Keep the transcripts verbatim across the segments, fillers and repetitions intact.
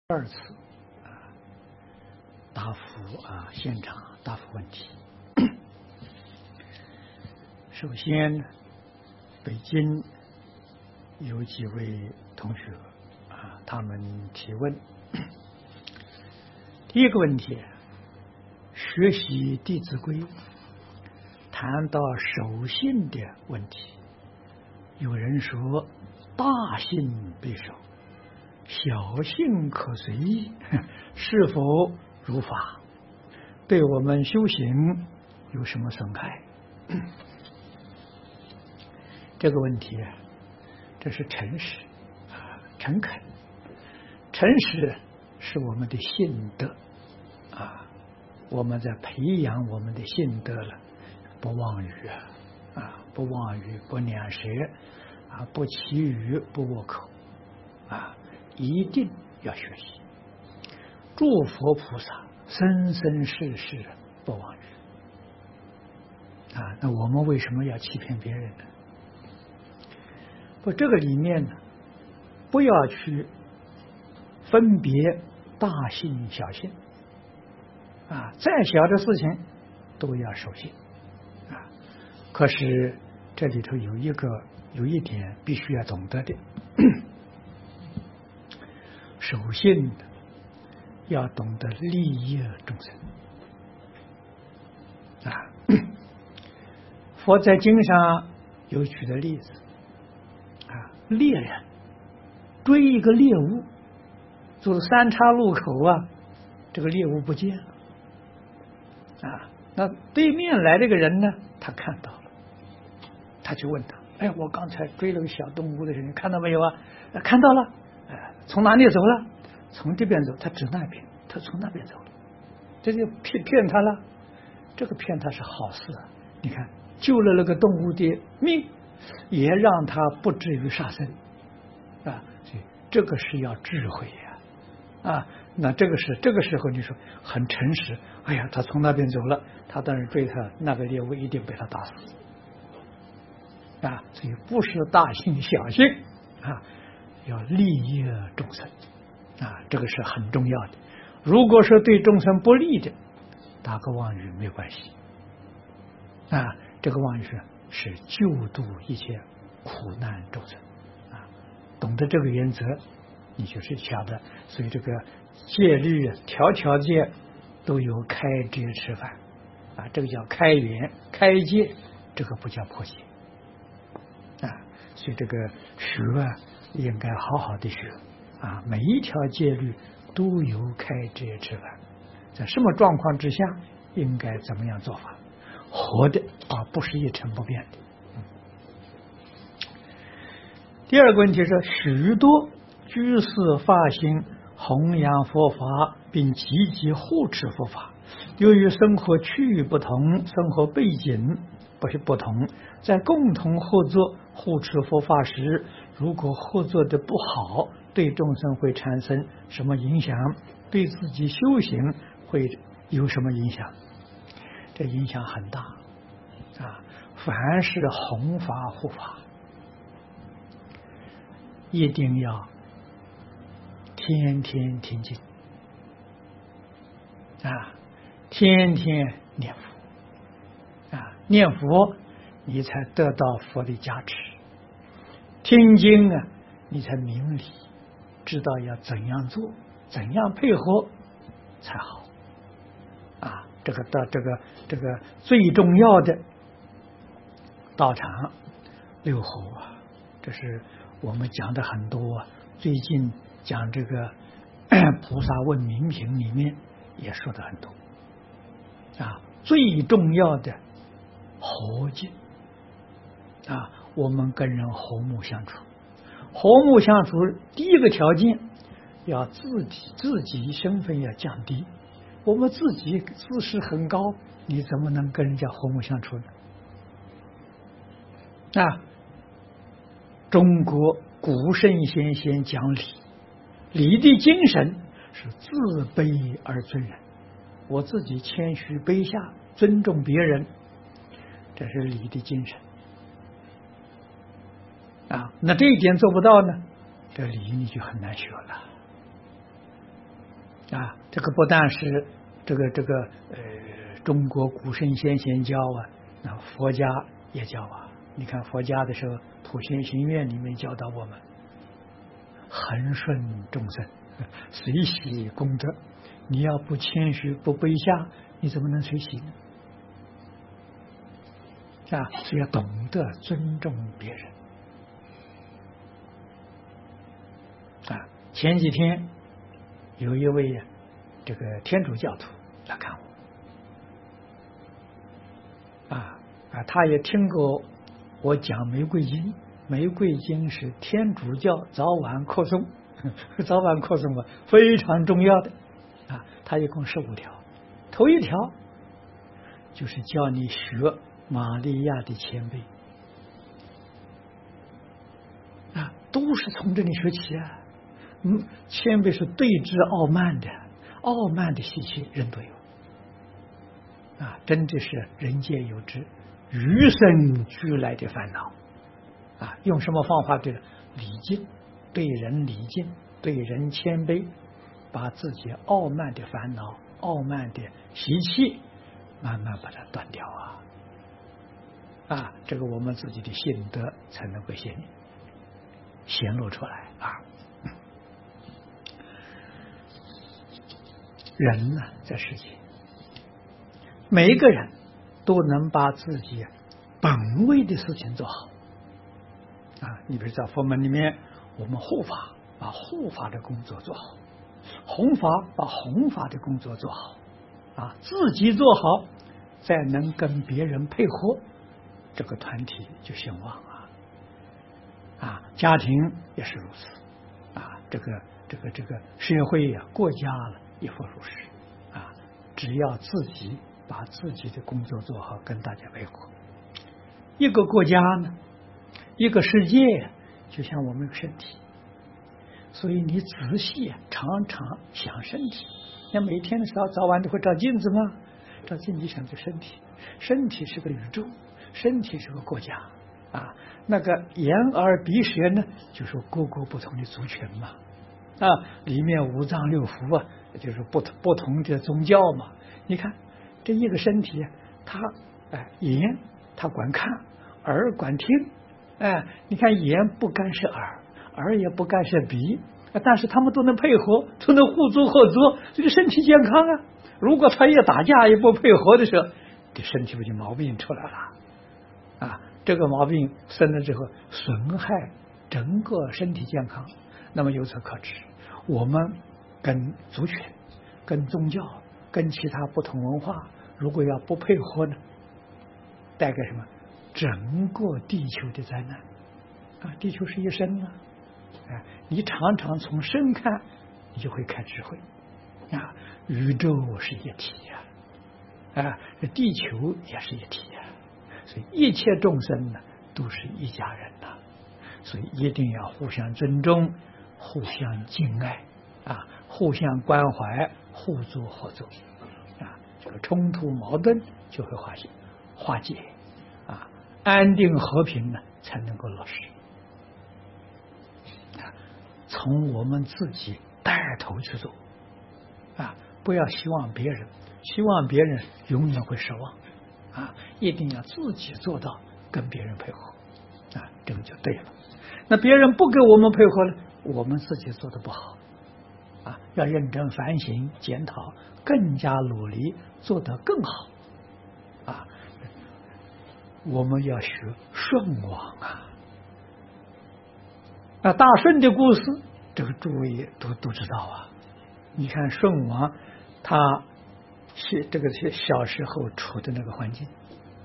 二次啊答复啊现场答复问题。首先，北京有几位同学啊，他们提问。第一个问题，学习《弟子规》谈到守信的问题，有人说大信必守，小信可随意，是否如法？对我们修行有什么损害？这个问题，这是诚实啊，诚恳。诚实是我们的信德啊，我们在培养我们的信德了，不妄语啊，不妄语，不两舌啊，不绮语，不恶口啊，一定要学习。诸佛菩萨生生世世不妄语啊，那我们为什么要欺骗别人呢？不，这个里面呢，不要去分别大信小信啊，再小的事情都要守信啊。可是这里头有一个有一点必须要懂得的，守信要懂得利益众生啊。佛在经上有举的例子啊，猎人追一个猎物，走三岔路口啊，这个猎物不见了啊。那对面来这个人呢，他看到了，他就问他：“哎，我刚才追了个小动物的人，你看到没有啊？”看到了，哎，从哪里走了？从这边走，他指那边，他从那边走了，这就骗骗他了。这个骗他是好事啊！你看，救了那个动物的命，也让他不至于杀生啊！所以这个是要智慧呀啊！那这个是这个时候你说很诚实，哎呀，他从那边走了，他当然追他，那个猎物一定被他打死啊！所以不是大信小信啊，要利益众生啊，这个是很重要的。如果说对众生不利的，打个妄语没有关系啊。这个妄语是是救度一切苦难众生啊。懂得这个原则，你就是晓得。所以这个戒律条条戒都有开遮吃饭啊，这个叫开源开戒，这个不叫破戒啊。所以这个学啊，应该好好的学啊，每一条戒律都有开遮吃饭，在什么状况之下应该怎么样做法，活的啊，不是一成不变的。嗯、第二个问题是，许多居士发心弘扬佛法，并积极护持佛法，由于生活区域不同，生活背景不是不同，在共同合作护持佛法时，如果合作的不好，对众生会产生什么影响？对自己修行会有什么影响？这影响很大啊！凡是弘法护法，一定要天天听经啊，天天念佛啊，念佛你才得到佛的加持，听经啊，你才明理，知道要怎样做，怎样配合才好啊。这个到这个这个最重要的道场六侯啊，这是我们讲的很多啊。最近讲这个菩萨问名品里面也说的很多啊。最重要的和敬啊，我们跟人和睦相处，和睦相处第一个条件要自己自己身份要降低。我们自己自视很高，你怎么能跟人家和睦相处呢？啊，中国古圣先贤讲礼，礼的精神是自卑而尊人，我自己谦虚卑下，尊重别人，这是礼的精神啊。那这一点做不到呢，这礼你就很难学了啊，这个不但是这个这个呃中国古圣先贤教啊，那佛家也教啊。你看佛家的时候，《普贤行愿》里面教导我们，恒顺众生，随喜功德。你要不谦虚不卑下，你怎么能随喜呢？啊，所以要懂得尊重别人。啊，前几天有一位这个天主教徒来看我，啊啊，他也听过我讲玫瑰经，玫瑰经是天主教早晚课诵，早晚课诵啊非常重要的啊，它一共十五条，头一条就是教你学玛利亚的谦卑啊，都是从这里学起啊。嗯，谦卑是对治傲慢的，傲慢的习气人都有啊，真的是人皆有之，与生俱来的烦恼啊。用什么方法对礼敬，对人礼敬，对人谦卑，把自己傲慢的烦恼、傲慢的习气慢慢把它断掉啊啊，这个我们自己的心得才能够显显露出来啊。人呢，在世界，每一个人都能把自己本位的事情做好啊。你比如在佛门里面，我们护法把护法的工作做好，弘法把弘法的工作做好啊，自己做好，再能跟别人配合，这个团体就兴旺啊啊，家庭也是如此啊，这个这个这个社会呀、啊、国家了亦复如是啊，只要自己把自己的工作做好，跟大家配合。一个国家呢，一个世界就像我们的身体，所以你仔细常常想身体，那每天的时候早晚都会照镜子吗？照镜子想这身体，身体是个宇宙，身体是个国家啊。那个眼耳鼻舌呢，就是各个不同的族群嘛啊，里面五脏六腑啊，就是不同不同的宗教嘛。你看这一个身体，它哎眼它管看，耳管听，哎，你看眼不干涉耳，耳也不干涉鼻，但是他们都能配合，都能互助合作，这个身体健康啊。如果他一打架也不配合的时候，这身体不就毛病出来了啊？这个毛病生了之后，损害整个身体健康。那么由此可知，我们跟族群、跟宗教、跟其他不同文化，如果要不配合呢，带给什么？整个地球的灾难啊！地球是一生啊，哎，你常常从生看，你就会开智慧啊。宇宙是一体呀，啊，地球也是一体呀，所以一切众生呢都是一家人呐，所以一定要互相尊重。互相敬爱啊，互相关怀，互助合作啊，这个冲突矛盾就会化解化解啊，安定和平呢才能够落实啊。从我们自己带头去做啊，不要希望别人，希望别人永远会失望啊，一定要自己做到跟别人配合啊，这个就对了。那别人不给我们配合了，我们自己做的不好啊，要认真反省检讨，更加努力做得更好啊。我们要学舜王啊，啊，大舜的故事，这个诸位都都知道啊。你看舜王，他是这个是小时候处的那个环境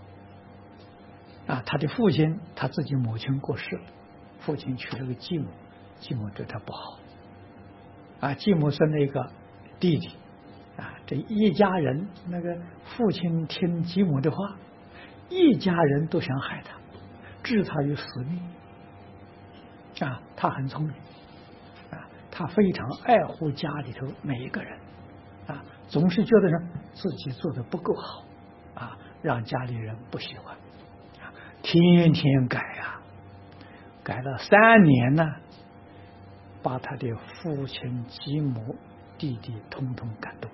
啊，他的父亲，他自己母亲过世了，父亲娶了个继母。继母对他不好啊，继母生了一个弟弟啊，这一家人那个父亲听继母的话，一家人都想害他，置他于死命啊。他很聪明啊，他非常爱护家里头每一个人啊，总是觉得呢自己做的不够好啊，让家里人不喜欢啊，天天改啊，改了三年呢，把他的父亲继母地地通通感动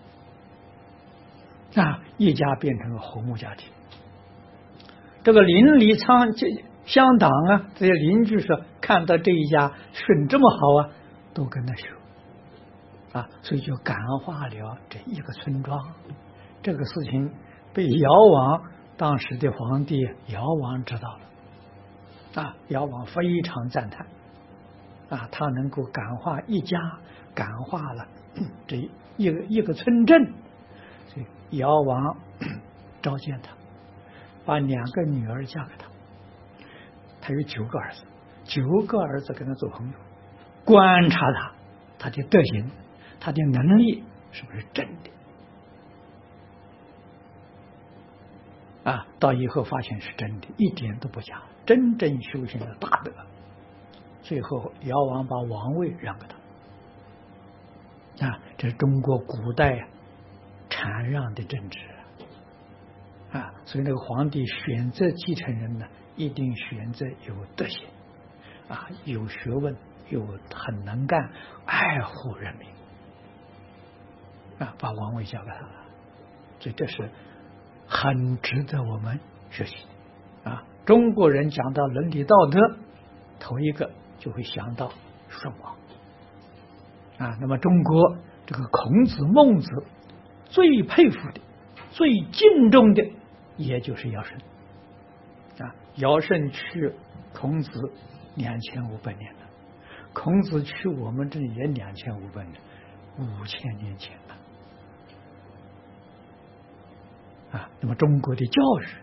的，啊，一家变成了和睦家庭。这个邻里仓这乡党啊，这些邻居说看到这一家顺这么好啊，都跟他学啊，所以就感化了这一个村庄。这个事情被尧王当时的皇帝尧王知道了啊，尧王非常赞叹啊，他能够感化一家，感化了这一个一个村镇，所以尧王召见他，把两个女儿嫁给他。他有九个儿子，九个儿子跟他做朋友，观察他，他的德行，他的能力是不是真的啊？到以后发现是真的，一点都不假，真正修行的大德。最后尧王把王位让给他啊，这是中国古代禅让的政治啊，所以那个皇帝选择继承人呢，一定选择有德行啊，有学问，又很能干，爱护人民啊，把王位交给他了。所以这是很值得我们学习啊。中国人讲到伦理道德，头一个就会想到舜王啊。那么中国这个孔子、孟子最佩服的、最敬重的，也就是尧舜啊。尧舜去孔子两千五百年了，孔子去我们这里也两千五百年，五千年前了啊。那么中国的教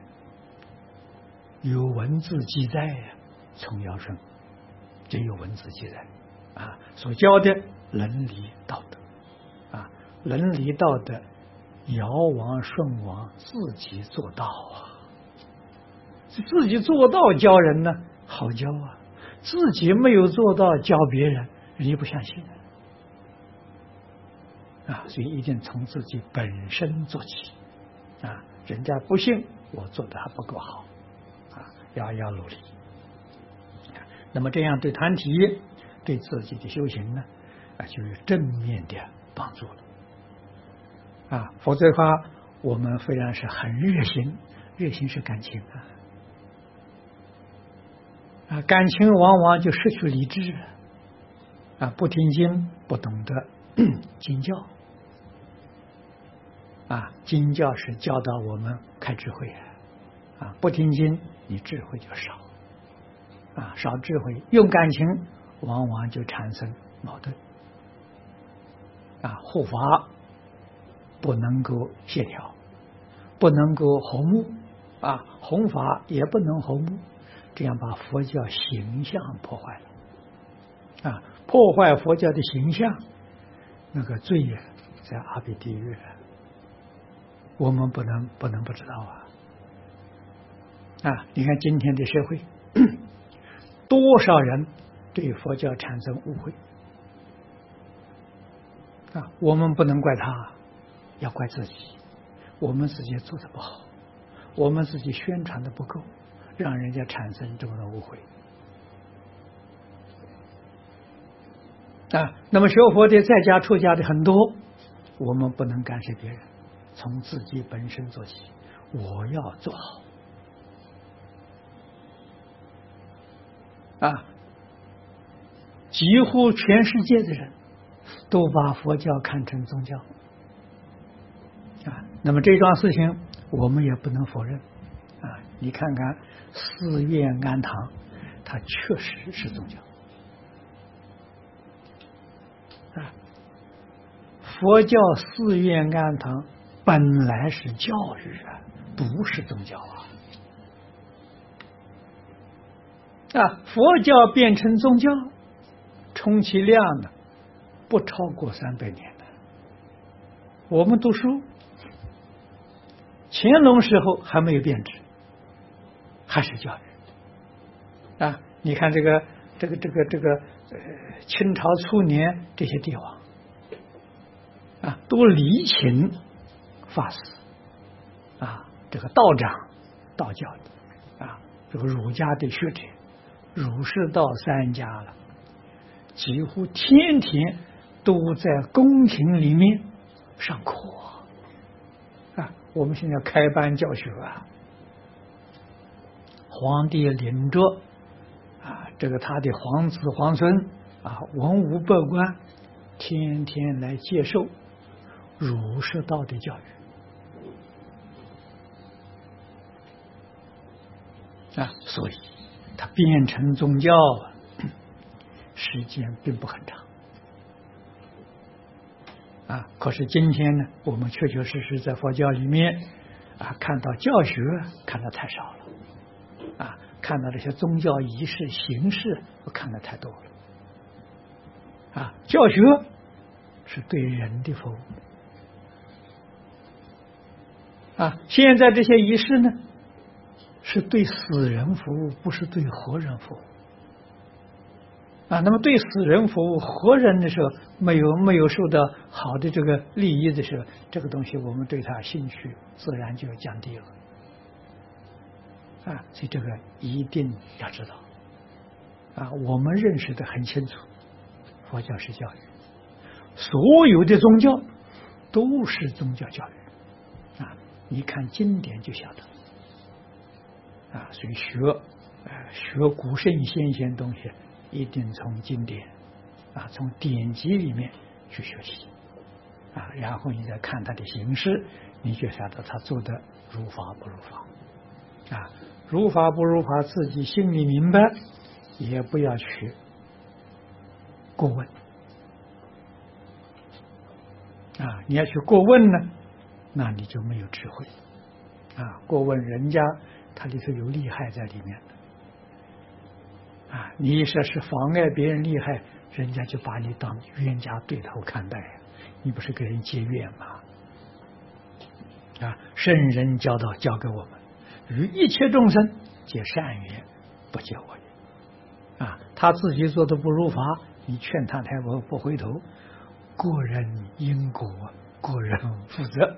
育有文字记载呀，从尧舜就有文字记载啊，所教的伦理道德啊，伦理道德，尧王、舜王自己做到啊，自己做到教人呢好教啊，自己没有做到教别人，人家不相信啊，所以一定从自己本身做起啊，人家不信我做的还不够好啊，要要努力。那么这样对团体、对自己的修行呢，啊，就有正面的帮助了啊。否则的话，我们虽然是很热心，热心是感情啊，啊，感情往往就失去理智啊，不听经，不懂得经教啊，经教是教导我们开智慧啊，不听经，你智慧就少。啊，少智慧，用感情，往往就产生矛盾。啊，护法不能够协调，不能够和睦，啊，弘法也不能和睦，这样把佛教形象破坏了。啊，破坏佛教的形象，那个罪呀，在阿鼻地狱，我们不能不能不知道啊。啊，你看今天的社会。多少人对佛教产生误会啊？我们不能怪他，要怪自己。我们自己做的不好，我们自己宣传的不够，让人家产生这么多误会啊。那么学佛的在家出家的很多，我们不能干涉别人，从自己本身做起，我要做好。啊，几乎全世界的人都把佛教看成宗教啊。那么这桩事情我们也不能否认啊。你看看寺院庵堂，它确实是宗教啊。佛教寺院庵堂本来是教育啊，不是宗教啊。啊，佛教变成宗教，充其量呢，不超过三百年的。我们读书，乾隆时候还没有变质，还是教育啊。你看这个这个这个这个呃，清朝初年这些帝王啊，都礼请法师啊，这个道长、道教的啊，这个儒家的学者。儒释道三家了，几乎天天都在宫廷里面上课啊。我们现在开班教学啊，皇帝领着啊，这个他的皇子皇孙啊，文武百官，天天来接受儒释道的教育啊，所以它变成宗教时间并不很长啊。可是今天呢，我们确确实实在佛教里面啊，看到教学看得太少了啊，看到这些宗教仪式形式看得太多了啊。教学是对人的服务啊，现在这些仪式呢，是对死人服务，不是对活人服务啊。那么对死人服务，活人的时候没有没有受到好的这个利益的时候，这个东西我们对他兴趣自然就降低了啊。所以这个一定要知道啊。我们认识的很清楚，佛教是教育，所有的宗教都是宗教教育啊。你看经典就晓得啊。所以学呃学古圣先贤东西，一定从经典啊，从典籍里面去学习啊，然后你再看他的形式，你就晓得他做的如法不如法啊。如法不如法，自己心里明白，也不要去过问啊。你要去过问呢，那你就没有智慧啊。过问人家，他里头有利害在里面的啊。你说是妨碍别人利害，人家就把你当冤家对头看待，你不是给人结怨吗？啊，圣人教导教给我们，与一切众生结善缘，不结恶缘啊。他自己做的不如法，你劝他他不不回头，个人因果，个人负责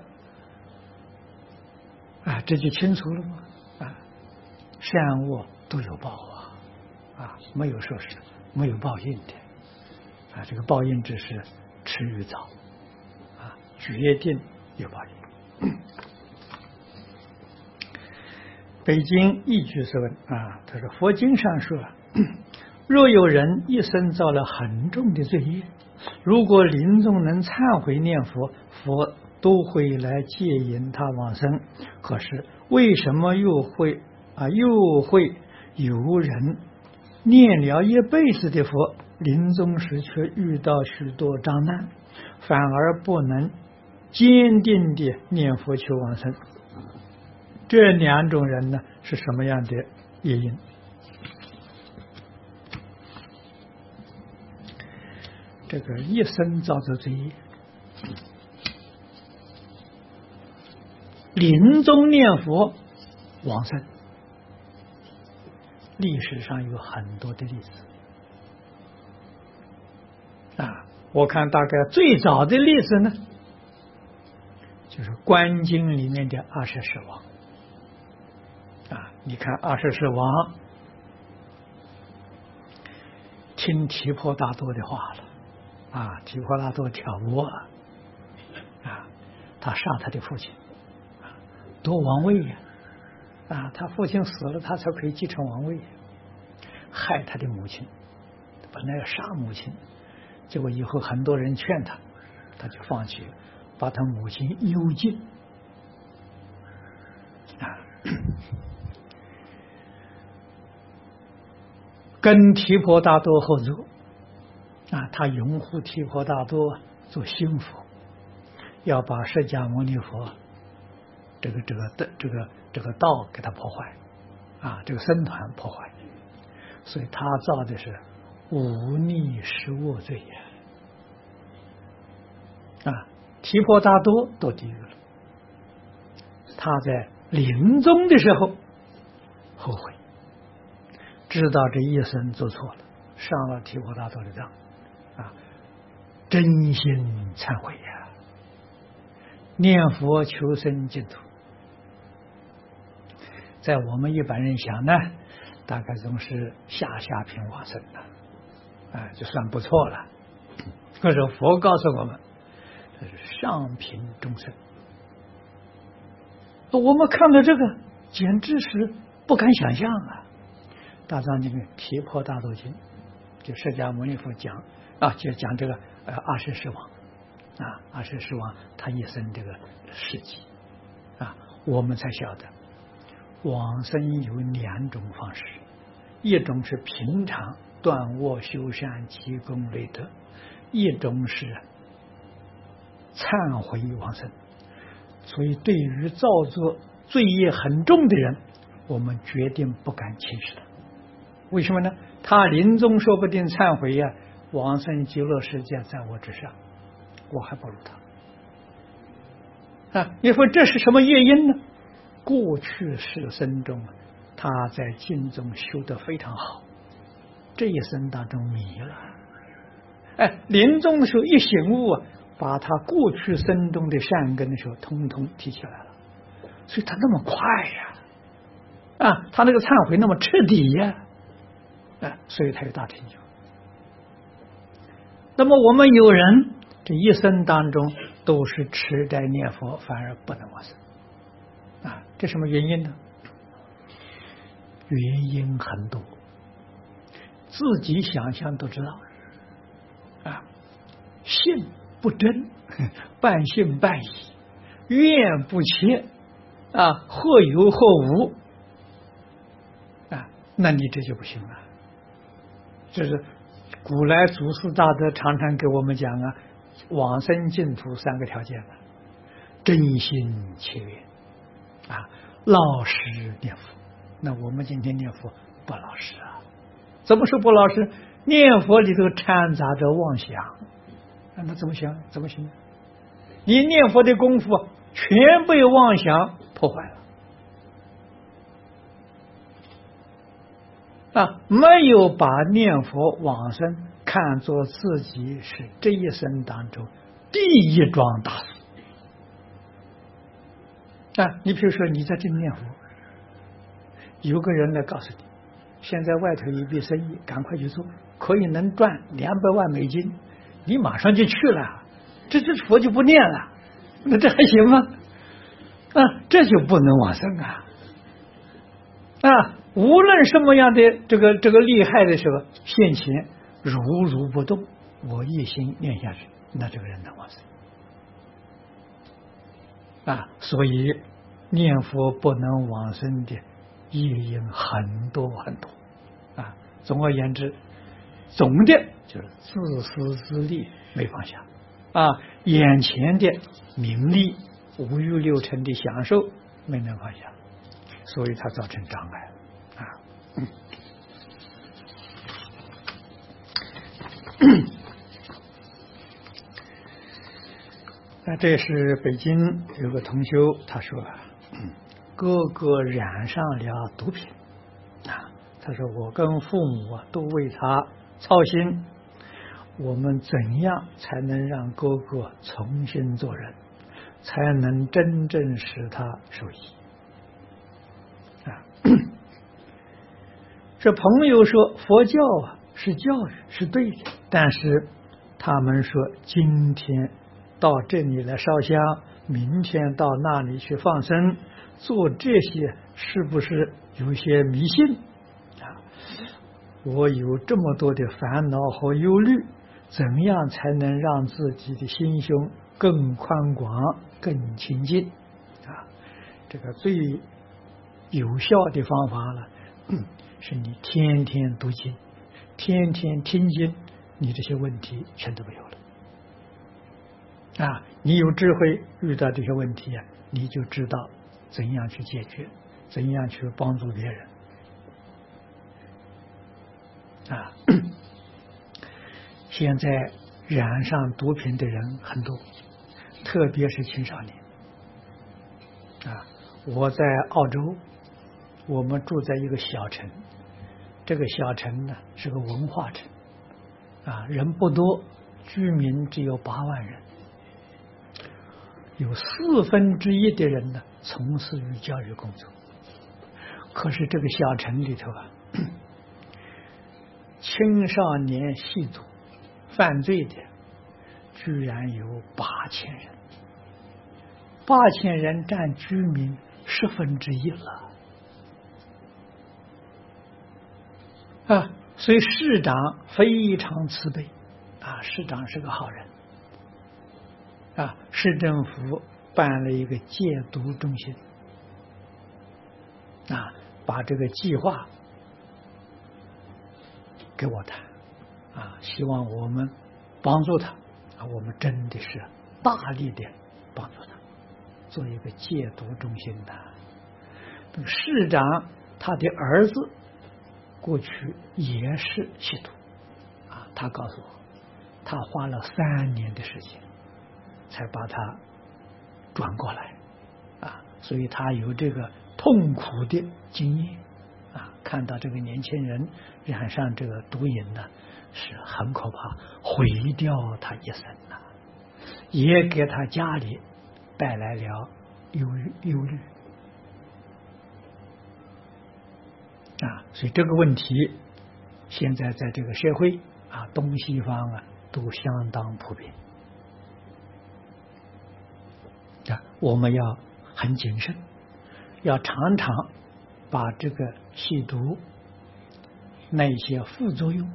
啊。这就清楚了吗？啊，善恶都有报啊啊，没有说是没有报应的啊。这个报应只是迟与早啊，决定有报应。北京一居士问啊，他说佛经上说，若有人一生造了很重的罪业，如果临终能忏悔念佛，佛都会来接引他往生。可是为什么又会啊又会有人念了一辈子的佛，临终时却遇到许多障难，反而不能坚定的念佛求往生？这两种人呢，是什么样的业因？这个一生造作罪业，临终念佛往生，历史上有很多的例子啊。我看大概最早的例子呢，就是观经里面的二十世王啊。你看二十世王听提婆达多的话了啊，提婆达多挑拨啊，他杀他的父亲，夺王位呀啊，他父亲死了，他才可以继承王位，害他的母亲，本来要杀母亲，结果以后很多人劝他，他就放弃了，把他母亲幽禁啊，跟提婆达多合作啊，他拥护提婆达多做心腹，要把释迦牟尼佛这个这个的这个这个道给他破坏啊，这个僧团破坏，所以他造的是忤逆十恶罪呀啊。提婆达多堕地狱了，他在临终的时候后悔，知道这一生做错了，上了提婆达多的当啊，真心忏悔呀，念佛求生净土。在我们一般人想呢，大概总是下下品往生了，啊，就算不错了。 可是佛告诉我们，这是上品众生。我们看到这个，简直是不敢想象啊！大藏经《毗婆大多经》，就释迦牟尼佛讲啊，就讲这个呃阿阇世王啊，阿阇世王他一生这个事迹啊，我们才晓得往生有两种方式，一种是平常断恶修善积功累德，一种是忏悔往生。所以对于造作罪业很重的人，我们决定不敢轻视他。为什么呢？他临终说不定忏悔呀、啊，往生极乐世界在我之上，我还不如他啊！你说这是什么业因呢？过去世生中他在经中修得非常好，这一生当中迷了，哎，临终的时候一醒悟啊，把他过去生中的善根的时候通通提起来了，所以他那么快呀、啊，啊，他那个忏悔那么彻底呀、啊，啊，所以他有大成就。那么我们有人这一生当中都是持斋念佛，反而不能往生啊，这什么原因呢？原因很多，自己想想都知道啊，信不真，半信半疑，愿不切啊，或有或无啊，那你这就不行了。这是古来祖师大德常常给我们讲啊，往生净土三个条件了：真心切愿啊，老实念佛。那我们今天念佛不老实啊？怎么说不老实？念佛里头掺杂着妄想，那怎么想？怎么行？你念佛的功夫全被妄想破坏了啊！没有把念佛往生看作自己是这一生当中第一桩大事啊！你比如说你在这里念佛，有个人来告诉你，现在外头有一笔生意，赶快去做，可以能赚两百万美金，你马上就去了，这这佛就不念了，那这还行吗？啊，这就不能往生啊！啊，无论什么样的这个这个厉害的时候现前，如如不动，我一心念下去，那这个人能往生啊！所以念佛不能往生的业因很多很多啊。总而言之，总的就是自私自利没放下啊，眼前的名利五欲六尘的享受没能放下，所以它造成障碍啊。嗯那这是北京有个同修，他说哥哥染上了毒品啊，他说我跟父母啊都为他操心，我们怎样才能让哥哥重新做人，才能真正使他受益啊？这朋友说佛教啊是教育是对的，但是他们说今天到这里来烧香，明天到那里去放生，做这些是不是有些迷信啊？我有这么多的烦恼和忧虑，怎样才能让自己的心胸更宽广更清净啊？这个最有效的方法了，嗯，是你天天读经，天天听经，你这些问题全都没有了啊！你有智慧，遇到这些问题啊，你就知道怎样去解决，怎样去帮助别人啊！现在染上毒品的人很多，特别是青少年啊！我在澳洲，我们住在一个小城，这个小城呢是个文化城啊，人不多，居民只有八万人，有四分之一的人呢从事于教育工作。可是这个小城里头啊，青少年吸毒犯罪的居然有八千人，八千人占居民十分之一了啊！所以市长非常慈悲啊，市长是个好人啊。市政府办了一个戒毒中心啊，把这个计划给我谈啊，希望我们帮助他啊，我们真的是大力的帮助他做一个戒毒中心的。这个市长他的儿子过去也是吸毒啊，他告诉我，他花了三年的时间才把他转过来啊，所以他有这个痛苦的经验啊，看到这个年轻人染上这个毒瘾呢，是很可怕，毁掉他一生呐，也给他家里带来了忧郁忧虑啊，所以这个问题现在在这个社会啊，东西方啊都相当普遍啊，我们要很谨慎，要常常把这个吸毒那些副作用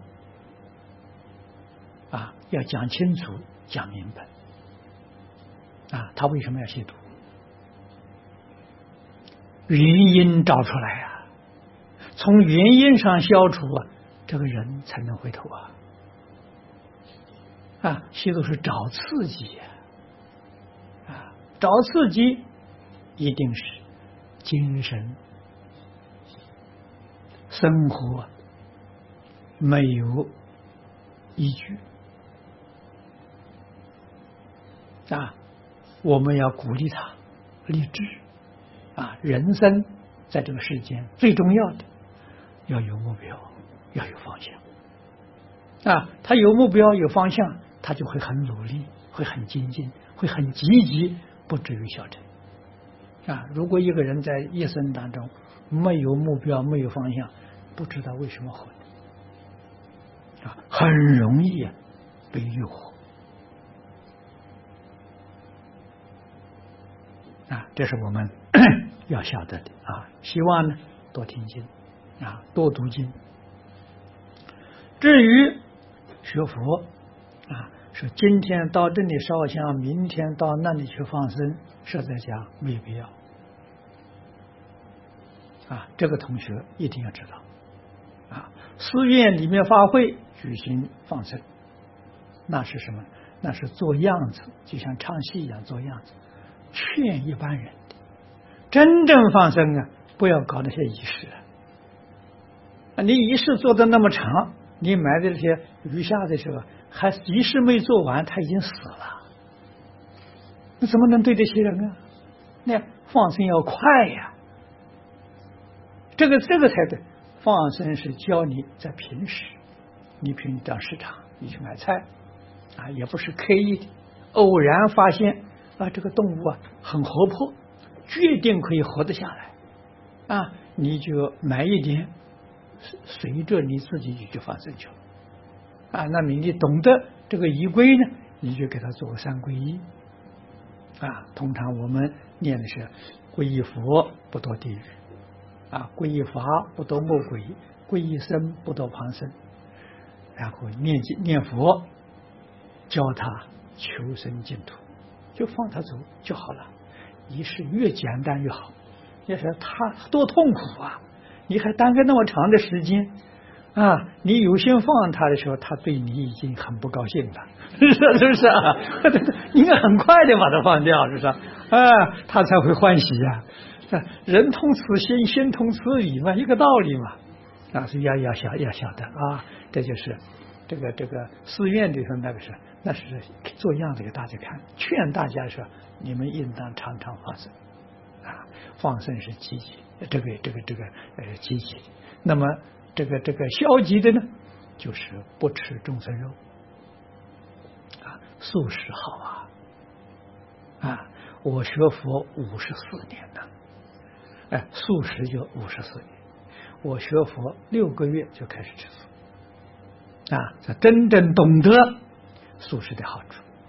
啊要讲清楚讲明白啊，他为什么要吸毒，原因找出来啊，从原因上消除啊，这个人才能回头啊啊，吸毒是找刺激呀啊，找刺激一定是精神生活没有依据啊，我们要鼓励他励志啊，人生在这个世间最重要的要有目标，要有方向啊，他有目标有方向，他就会很努力，会很精进，会很积极，不至于消沉啊。如果一个人在一生当中没有目标没有方向，不知道为什么活啊，很容易被诱惑啊，这是我们要晓得的啊。希望呢多听经啊，多读经。至于学佛啊，说今天到这里烧香，明天到那里去放生，实在讲没有必要啊。这个同学一定要知道啊，寺院里面发会举行放生，那是什么？那是做样子，就像唱戏一样做样子，劝一般人的。真正放生啊，不要搞那些仪式啊！你仪式做的那么长，你埋的这些鱼虾的时候，还仪式没做完，他已经死了，你怎么能对得起人啊？那放生要快呀，这个这个才对。放生是教你在平时，你平时到市场你去买菜啊，也不是刻意的，偶然发现啊这个动物啊很活泼，决定可以活得下来啊，你就买一点，随着你自己就放生去了啊。那么你懂得这个仪规呢，你就给他做个三皈依啊。通常我们念的是皈依佛不堕地狱啊，皈依法不堕魔鬼，皈依僧不堕旁生，然后念念佛，教他求生净土，就放他走就好了。仪式越简单越好。要说他多痛苦啊，你还耽搁那么长的时间啊！你有心放他的时候，他对你已经很不高兴了，是不是啊？应该很快的把他放掉，是不是啊？他才会欢喜呀、啊！人同此心，心同此理嘛，一个道理嘛。啊，所以要要晓要晓得啊，这就是这个这个寺院里头那个是那是做样子给大家看，劝大家说你们应当常常放生啊，放生是积极，这个这个这个呃积极。那么这个这个消极的呢，就是不吃众生肉啊，素食好啊啊！我学佛五十四年了，哎，素食就五十四年。我学佛六个月就开始吃素啊，这真正懂得素食的好处。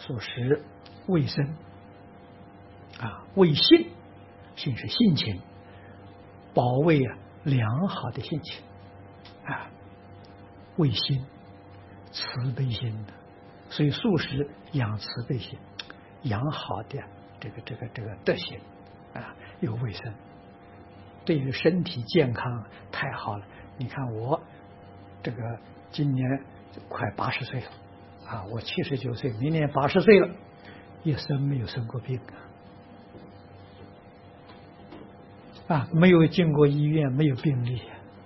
素食卫生啊，卫性，性是性情，保卫啊良好的性情啊，卫心，慈悲心的，所以素食养慈悲心，养好的这个这个这个德行啊，有卫生，对于身体健康太好了。你看我这个今年快八十岁了啊，我七十九岁，明年八十岁了，一生没有生过病啊，啊，没有进过医院，没有病历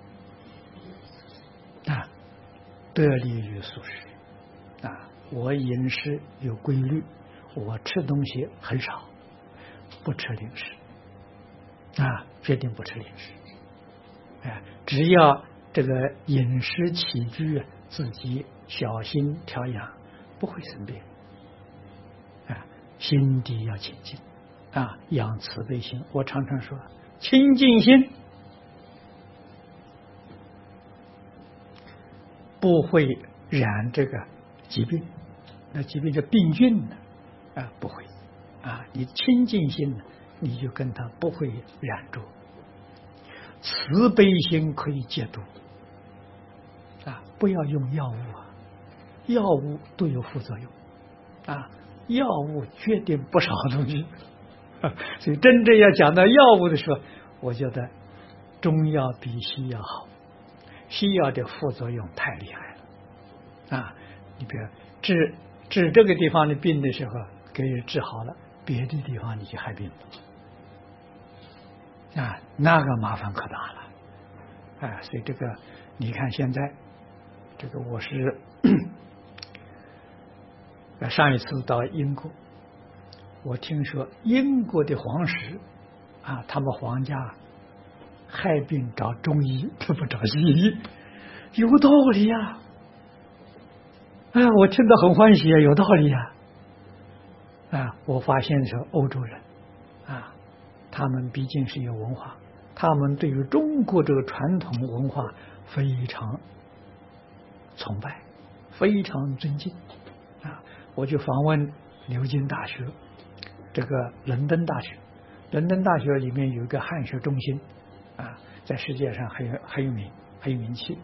啊，得力于素食啊，我饮食有规律，我吃东西很少，不吃零食啊，决定不吃零食。哎，只要这个饮食起居自己小心调养，不会生病。啊，心地要清净啊，养慈悲心。我常常说，清净心不会染这个疾病，那疾病是病菌呢啊，不会啊，你清净心呢，你就跟他不会染着。慈悲心可以戒毒啊，不要用药物啊，药物都有副作用啊，药物决定不少东西，啊、所以真正要讲到药物的时候，我觉得中药比西药好，西药的副作用太厉害了啊！你比如治治这个地方的病的时候，给你治好了，别的地方你就害病了。啊，那个麻烦可大了，啊，所以这个你看现在，这个我是上一次到英国，我听说英国的皇室啊，他们皇家害病找中医，他不找西医，有道理呀、啊！哎，我听得很欢喜啊，有道理呀、啊！啊，我发现是欧洲人啊。他们毕竟是有文化，他们对于中国这个传统文化非常崇拜，非常尊敬啊！我就访问牛津大学，这个伦敦大学，伦敦大学里面有一个汉学中心啊，在世界上很有很有名，很有名气。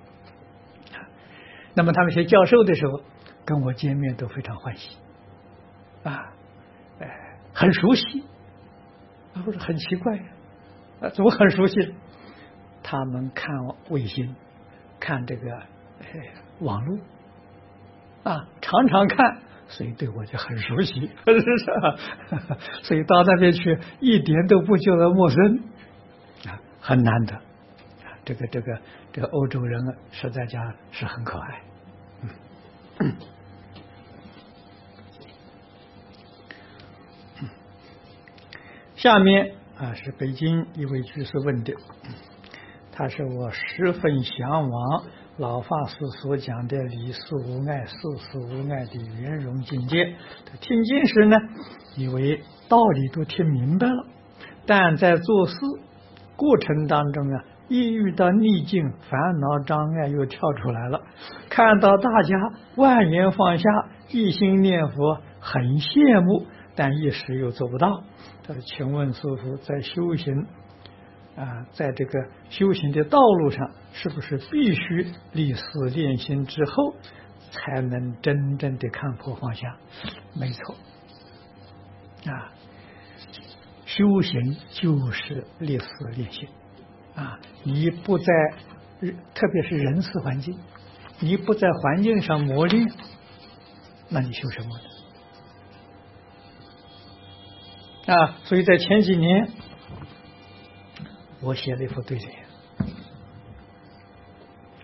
那么他们学教授的时候，跟我见面都非常欢喜啊，哎，很熟悉。啊，不是很奇怪啊？怎么很熟悉？他们看卫星，看这个、哎、网络啊，常常看，所以对我就很熟悉，是不是？所以到那边去一点都不觉得陌生啊，很难得。这个这个这个欧洲人啊，实在讲是很可爱。嗯。下面啊是北京一位居士问的，他说我十分向往老法师所讲的理事无碍、事事无碍的圆融境界。听经时呢，以为道理都听明白了，但在做事过程当中啊，一遇到逆境、烦恼、障碍又跳出来了，看到大家万缘放下，一心念佛，很羡慕，但一时又做不到。他说：“请问师父，在修行啊，在这个修行的道路上，是不是必须立誓练心之后，才能真正的看破放下？”没错，啊，修行就是立誓练心啊！你不在，特别是人事环境，你不在环境上磨练，那你修什么呢？啊，所以在前几年，我写了一副对联啊，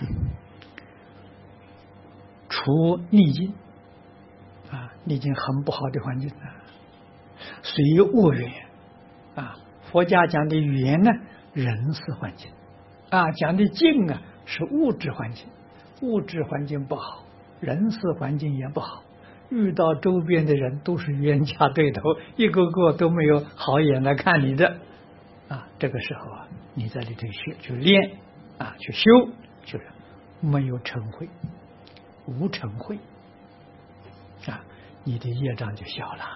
除逆境啊，逆境很不好的环境啊，随恶缘啊，佛家讲的缘呢，人事环境啊，讲的境啊是物质环境，物质环境不好，人事环境也不好。遇到周边的人都是冤家对头，一个个都没有好眼来看你的啊！这个时候啊，你在里头去去练啊，去修，就是没有嗔恚，无嗔恚啊。 你的业障就小了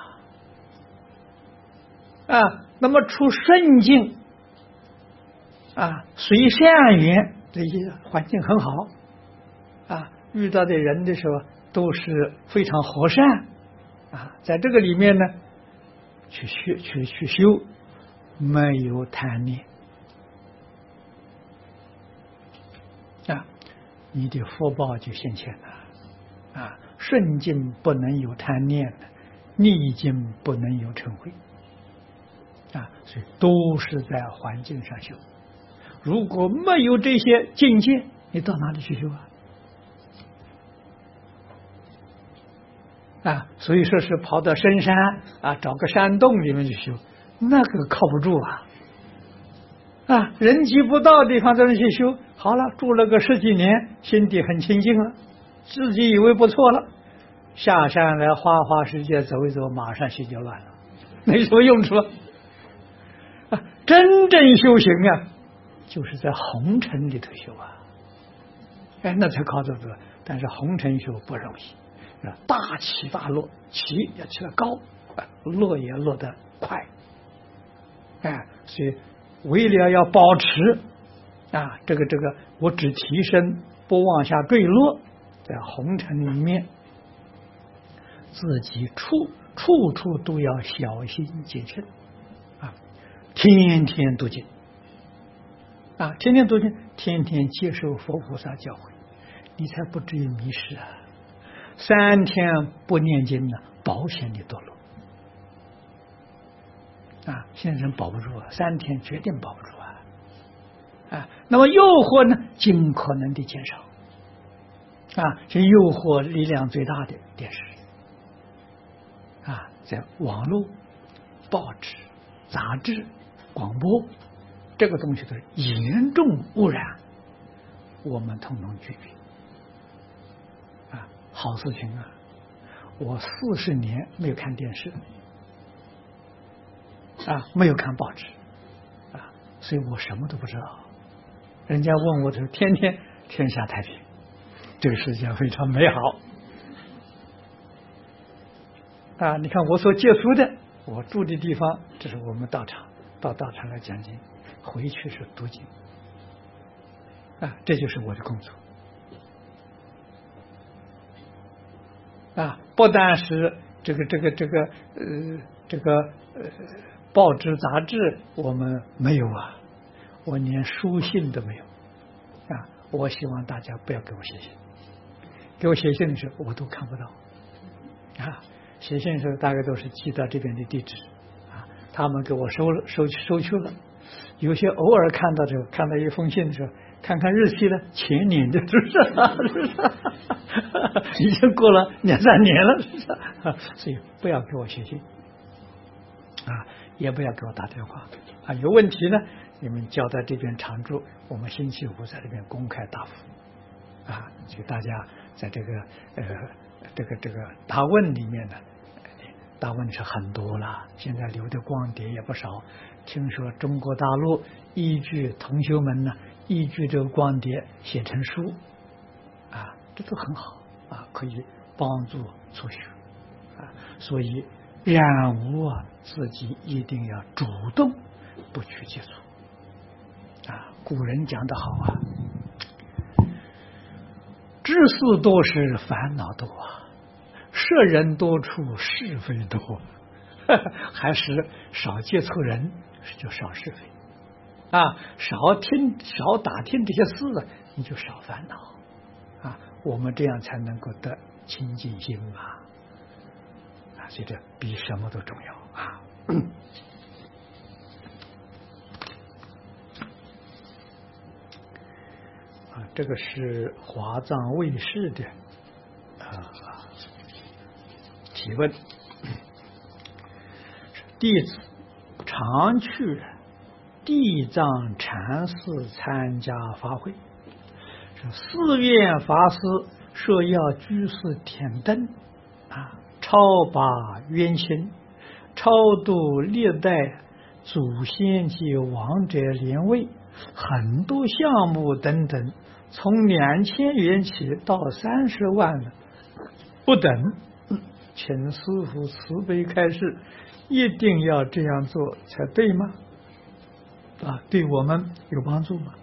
啊。那么处顺境啊，随善缘，这些环境很好啊，遇到的人的时候都是非常和善啊，在这个里面呢，去学去去修，没有贪念啊，你的福报就现前了啊。顺境不能有贪念的，逆境不能有嗔恚啊，所以都是在环境上修。如果没有这些境界，你到哪里去修啊？啊，所以说是跑到深山啊，找个山洞里面去修，那个靠不住啊！啊，人迹不到的地方在那去修，好了，住了个十几年，心底很清净了，自己以为不错了，下山来花花世界走一走，马上心就乱了，没什么用处。啊，真正修行啊，就是在红尘里头修啊，哎，那才靠得住。但是红尘修不容易，大起大落，起也起得高，落也落得快，哎，所以为了要保持啊，这个这个，我只提升不往下坠落，在红尘里面，自己处处处都要小心谨慎啊，天天读经啊，天天读经，天天接受佛菩萨教诲，你才不至于迷失啊。三天不念经呢，保险你堕落啊！现在人保不住啊，三天决定保不住啊！啊，那么诱惑呢，尽可能的减少啊。这诱惑力量最大的电视啊，在网络、报纸、杂志、广播，这个东西都是严重污染，我们统统拒绝。好事情啊！我四十年没有看电视啊，没有看报纸啊，所以我什么都不知道。人家问我的时候，天天天下太平，这个世界非常美好啊！你看我所接触的，我住的地方，这是我们道场，到道场来讲经，回去是读经啊，这就是我的工作。啊，不但是这个这个这个呃这个呃报纸杂志我们没有啊，我连书信都没有啊。我希望大家不要给我写信，给我写信的时候我都看不到啊。写信的时候大概都是寄到这边的地址啊，他们给我收了收收去了。有些偶尔看到这个看到一封信的时候，看看日期了，前年的，是不是？是不是？已经过了两三年了，是不是？所以不要给我写信啊，也不要给我打电话啊。有问题呢，你们交在这边常住，我们星期五在这边公开答复啊。所以大家在这个呃这个这个答问里面呢，答问是很多了，现在留的光碟也不少。听说中国大陆依据同学们呢，依据这个光碟写成书啊，这都很好啊，可以帮助初学啊。所以染污啊，自己一定要主动不去接触啊。古人讲得好啊，知识多是烦恼多啊，摄人多处是非多，还是少接触人就少是非啊，少听少打听这些事了，你就少烦恼啊。我们这样才能够得清净心嘛啊，所以这比什么都重要啊。啊，这个是华藏卫视的啊提问，弟子常去地藏禅寺参加法会，寺院法师说要居士点灯啊，超拔冤亲，超度历代祖先及亡者灵位，很多项目等等，从两千元起到三十万不等。 请师父慈悲开示，一定要这样做才对吗？啊，对我们有帮助吗？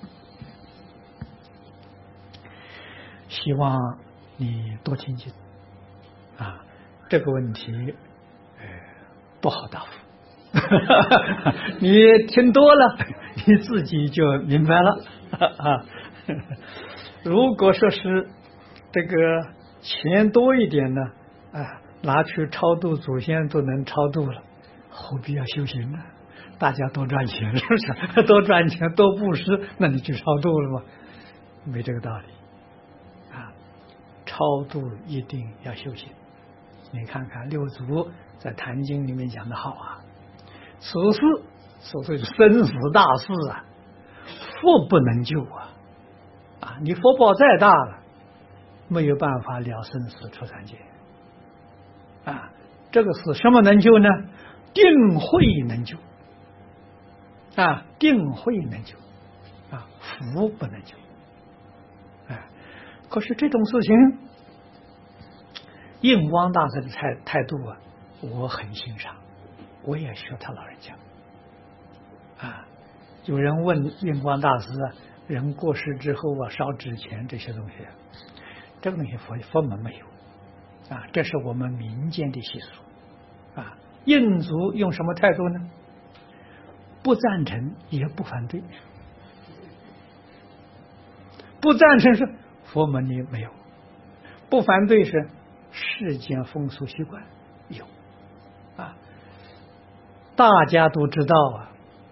希望你多听经啊，这个问题呃不好答复。你听多了，你自己就明白了啊。如果说是这个钱多一点呢，啊，拿去超度祖先都能超度了，何必要修行呢？大家多赚钱，是不是？多赚钱，多布施，那你去超度了吗？没这个道理啊！超度一定要修行。你看看六祖在《坛经》里面讲的好啊。此事所谓生死大事啊，佛不能救啊！啊，你佛报再大了，没有办法了生死出三界啊！这个是什么能救呢？定慧能救啊！定慧能救啊！福不能救。哎，可是这种事情，印光大师的态态度啊，我很欣赏。我也学他老人家啊。有人问印光大师啊，人过世之后啊，烧纸钱这些东西，这个东西佛佛门没有啊，这是我们民间的习俗啊。印族用什么态度呢？不赞成也不反对，不赞成是佛门里没有，不反对是世间风俗习惯有啊。大家都知道啊，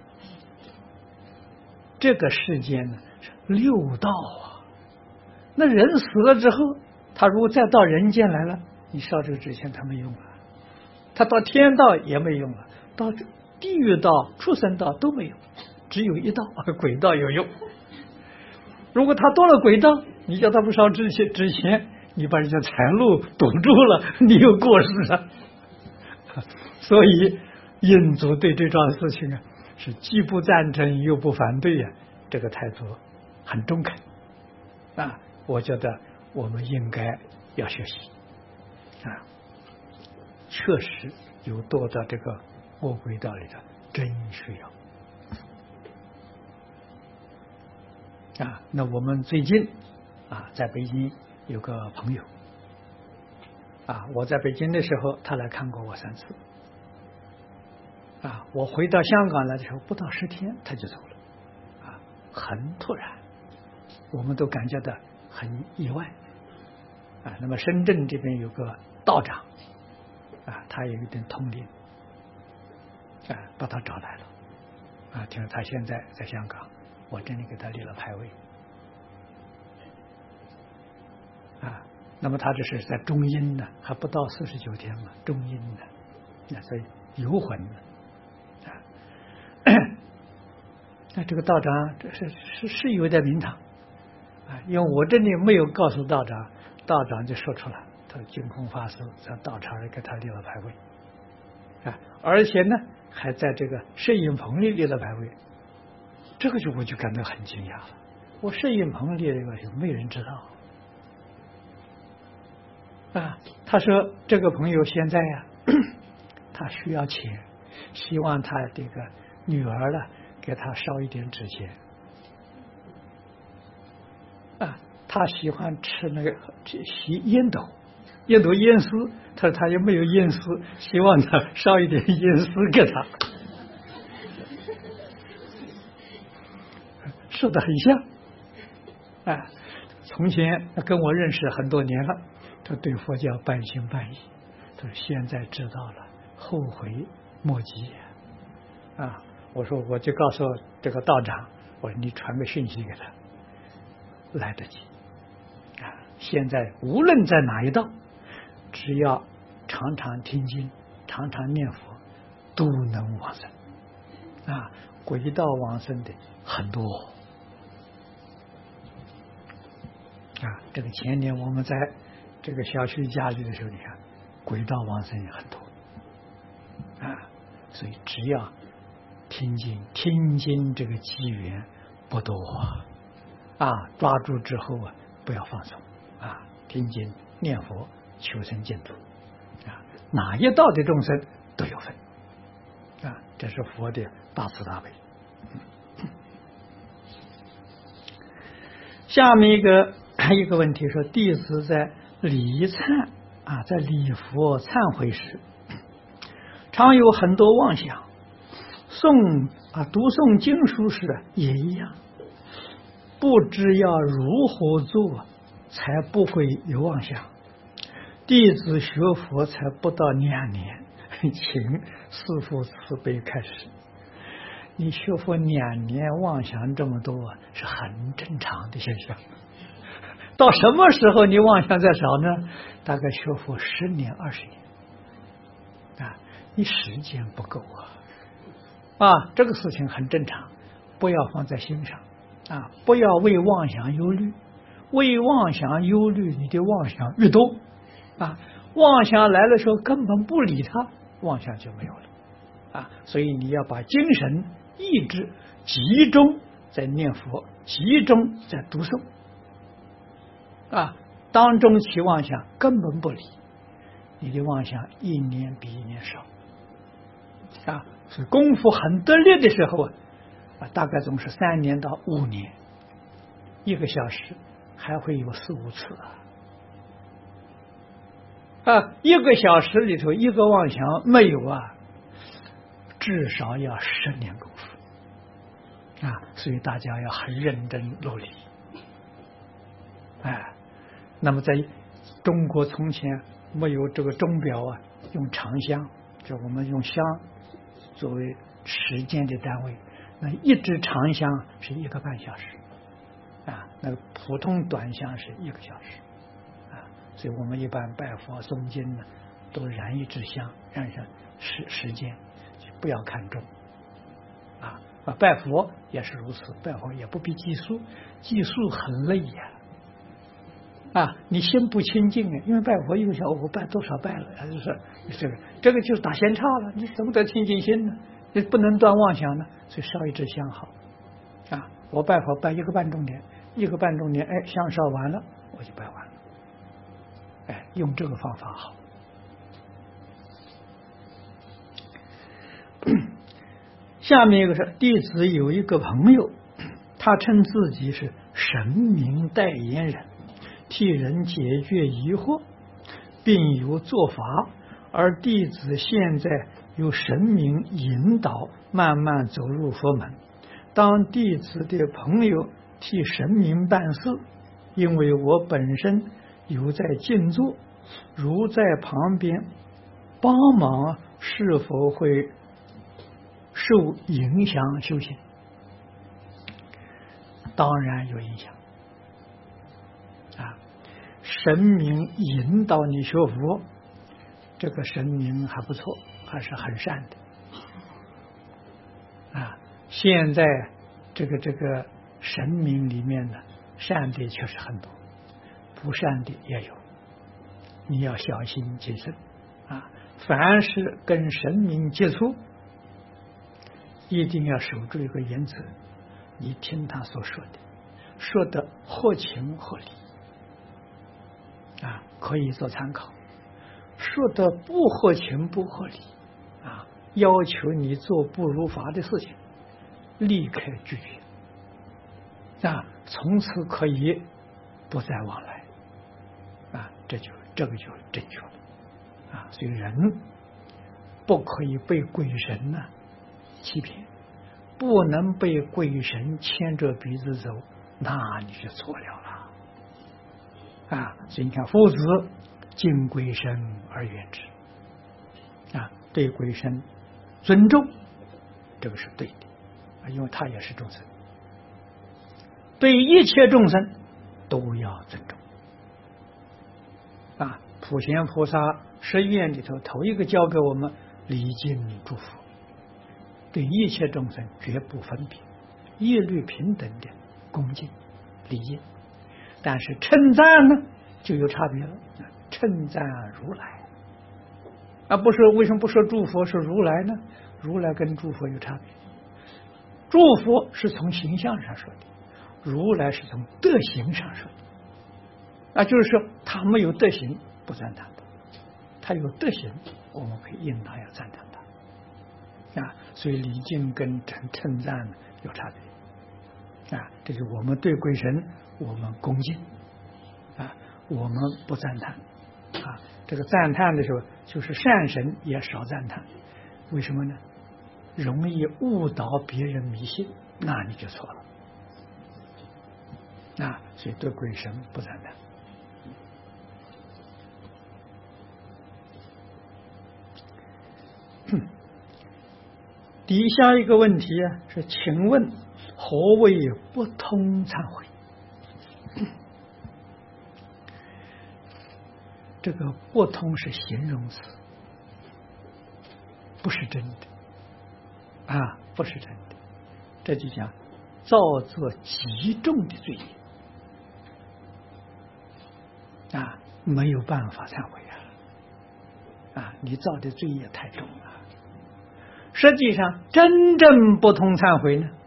这个世间呢是六道啊。那人死了之后，他如果再到人间来了，你烧这个纸钱他没用了，他到天道也没用了，到地狱道、畜生道都没有，只有一道鬼道有用。如果他到了鬼道，你叫他不烧纸钱，纸钱你把人家财路堵住了，你有过失了。所以印族对这桩事情啊，是既不赞成又不反对呀、啊，这个态度很中肯啊。我觉得我们应该要学习啊，确实有堕到这个恶鬼道里的，真需要啊。那我们最近啊，在北京有个朋友啊，我在北京的时候，他来看过我三次。啊，我回到香港来的时候，不到十天他就走了，啊，很突然，我们都感觉到很意外，啊，那么深圳这边有个道长，啊，他有一点通灵，啊，把他找来了，啊，听说他现在在香港，我真的给他立了牌位，啊，那么他这是在中阴呢，还不到四十九天嘛，中阴呢，那所以游魂呢。那这个道长这是是是有点名堂啊，因为我这里没有告诉道长，道长就说出来，他净空法师在道场里给他立了牌位啊，而且呢还在这个摄影棚里立了牌位，这个就我就感到很惊讶了。我摄影棚立这个有没有人知道啊？他说这个朋友现在呀、啊，他需要钱，希望他这个女儿呢。给他烧一点纸钱啊，他喜欢吃那个吸烟斗，烟斗烟丝，他说他又没有烟丝，希望他烧一点烟丝给他，说的很像啊。从前他跟我认识很多年了，他对佛教半信半疑，他说现在知道了，后悔莫及啊。我说我就告诉这个道长，我说你传个讯息给他，来得及啊！现在无论在哪一道，只要常常听经、常常念佛，都能往生啊！鬼道往生的很多啊！这个前年我们在这个小区家里的时候，你看鬼道往生也很多啊！所以只要听经，听经这个机缘不多啊，抓住之后啊，不要放松啊，听经念佛，求生净土哪一道的众生都有份啊，这是佛的大慈大悲。下面一个一个问题说，弟子在礼忏啊，在礼佛忏悔时，常有很多妄想，诵啊读诵经书时也一样，不知要如何做才不会有妄想。弟子学佛才不到两年，请师父慈悲开示。你学佛两年妄想这么多是很正常的现象。到什么时候你妄想再少呢？大概学佛十年二十年啊，你时间不够啊啊，这个事情很正常，不要放在心上啊，不要为妄想忧虑，为妄想忧虑，你的妄想越多啊，妄想来的时候根本不理他，妄想就没有了啊，所以你要把精神意志集中在念佛，集中在读诵啊，当中起妄想根本不理，你的妄想一年比一年少啊，所以功夫很得力的时候啊，大概总是三年到五年，一个小时还会有四五次啊啊，一个小时里头一个妄想没有啊，至少要十年功夫啊，所以大家要很认真努力。哎，那么在中国从前没有这个钟表啊，用长香，就我们用香作为时间的单位，那一支长香是一个半小时啊，那个普通短香是一个小时啊，所以我们一般拜佛诵经呢，都燃一支香，燃上时时间，不要看钟啊啊，拜佛也是如此，拜佛也不必计数，计数很累呀。啊，你心不清净啊，因为拜佛一个小时我拜多少拜了，就是这个这个就是打闲岔了，你怎么得清净心呢？你不能断妄想呢，所以烧一支香好啊。我拜佛拜一个半钟点，一个半钟点，哎，香烧完了我就拜完了，哎，用这个方法好。下面一个是弟子有一个朋友，他称自己是神明代言人，替人解决疑惑，并有做法，而弟子现在由神明引导，慢慢走入佛门。当弟子的朋友替神明办事，因为我本身有在静坐，如在旁边帮忙，是否会受影响修行？当然有影响啊！神明引导你学佛，这个神明还不错，还是很善的啊！现在这个这个神明里面呢，善的确实很多，不善的也有，你要小心谨慎啊！凡是跟神明接触，一定要守住一个原则，你听他所说的，说的合情合理啊，可以做参考；说的不合情不合理啊，要求你做不如法的事情，立刻拒绝啊，从此可以不再往来啊，这就这个就正确了啊。所以人不可以被鬼神呢、啊、欺骗，不能被鬼神牵着鼻子走，那你就错了了啊！所以你看，夫子敬鬼神而远之啊，对鬼神尊重，这个是对的啊，因为他也是众生，对一切众生都要尊重啊。普贤菩萨十愿里头，头一个教给我们礼敬祝福，对一切众生绝不分别，一律平等的恭敬礼敬。但是称赞呢就有差别了，称赞如来啊，不说为什么不说诸佛是如来呢？如来跟诸佛有差别，诸佛是从形象上说的，如来是从德行上说的啊，就是说他没有德行不算他的， 他有德行，我们可以应当要赞叹他啊。所以礼敬跟称称赞有差别啊。这是我们对鬼神我们恭敬啊，我们不赞叹啊。这个赞叹的时候，就是善神也少赞叹，为什么呢？容易误导别人迷信，那你就错了啊。所以对鬼神不赞叹。底下一个问题啊，是请问何谓不通忏悔？这个不通是形容词，不是真的啊，不是真的。这就讲造作极重的罪业啊，没有办法忏悔啊！啊，你造的罪业太重了。实际上，真正不通忏悔呢，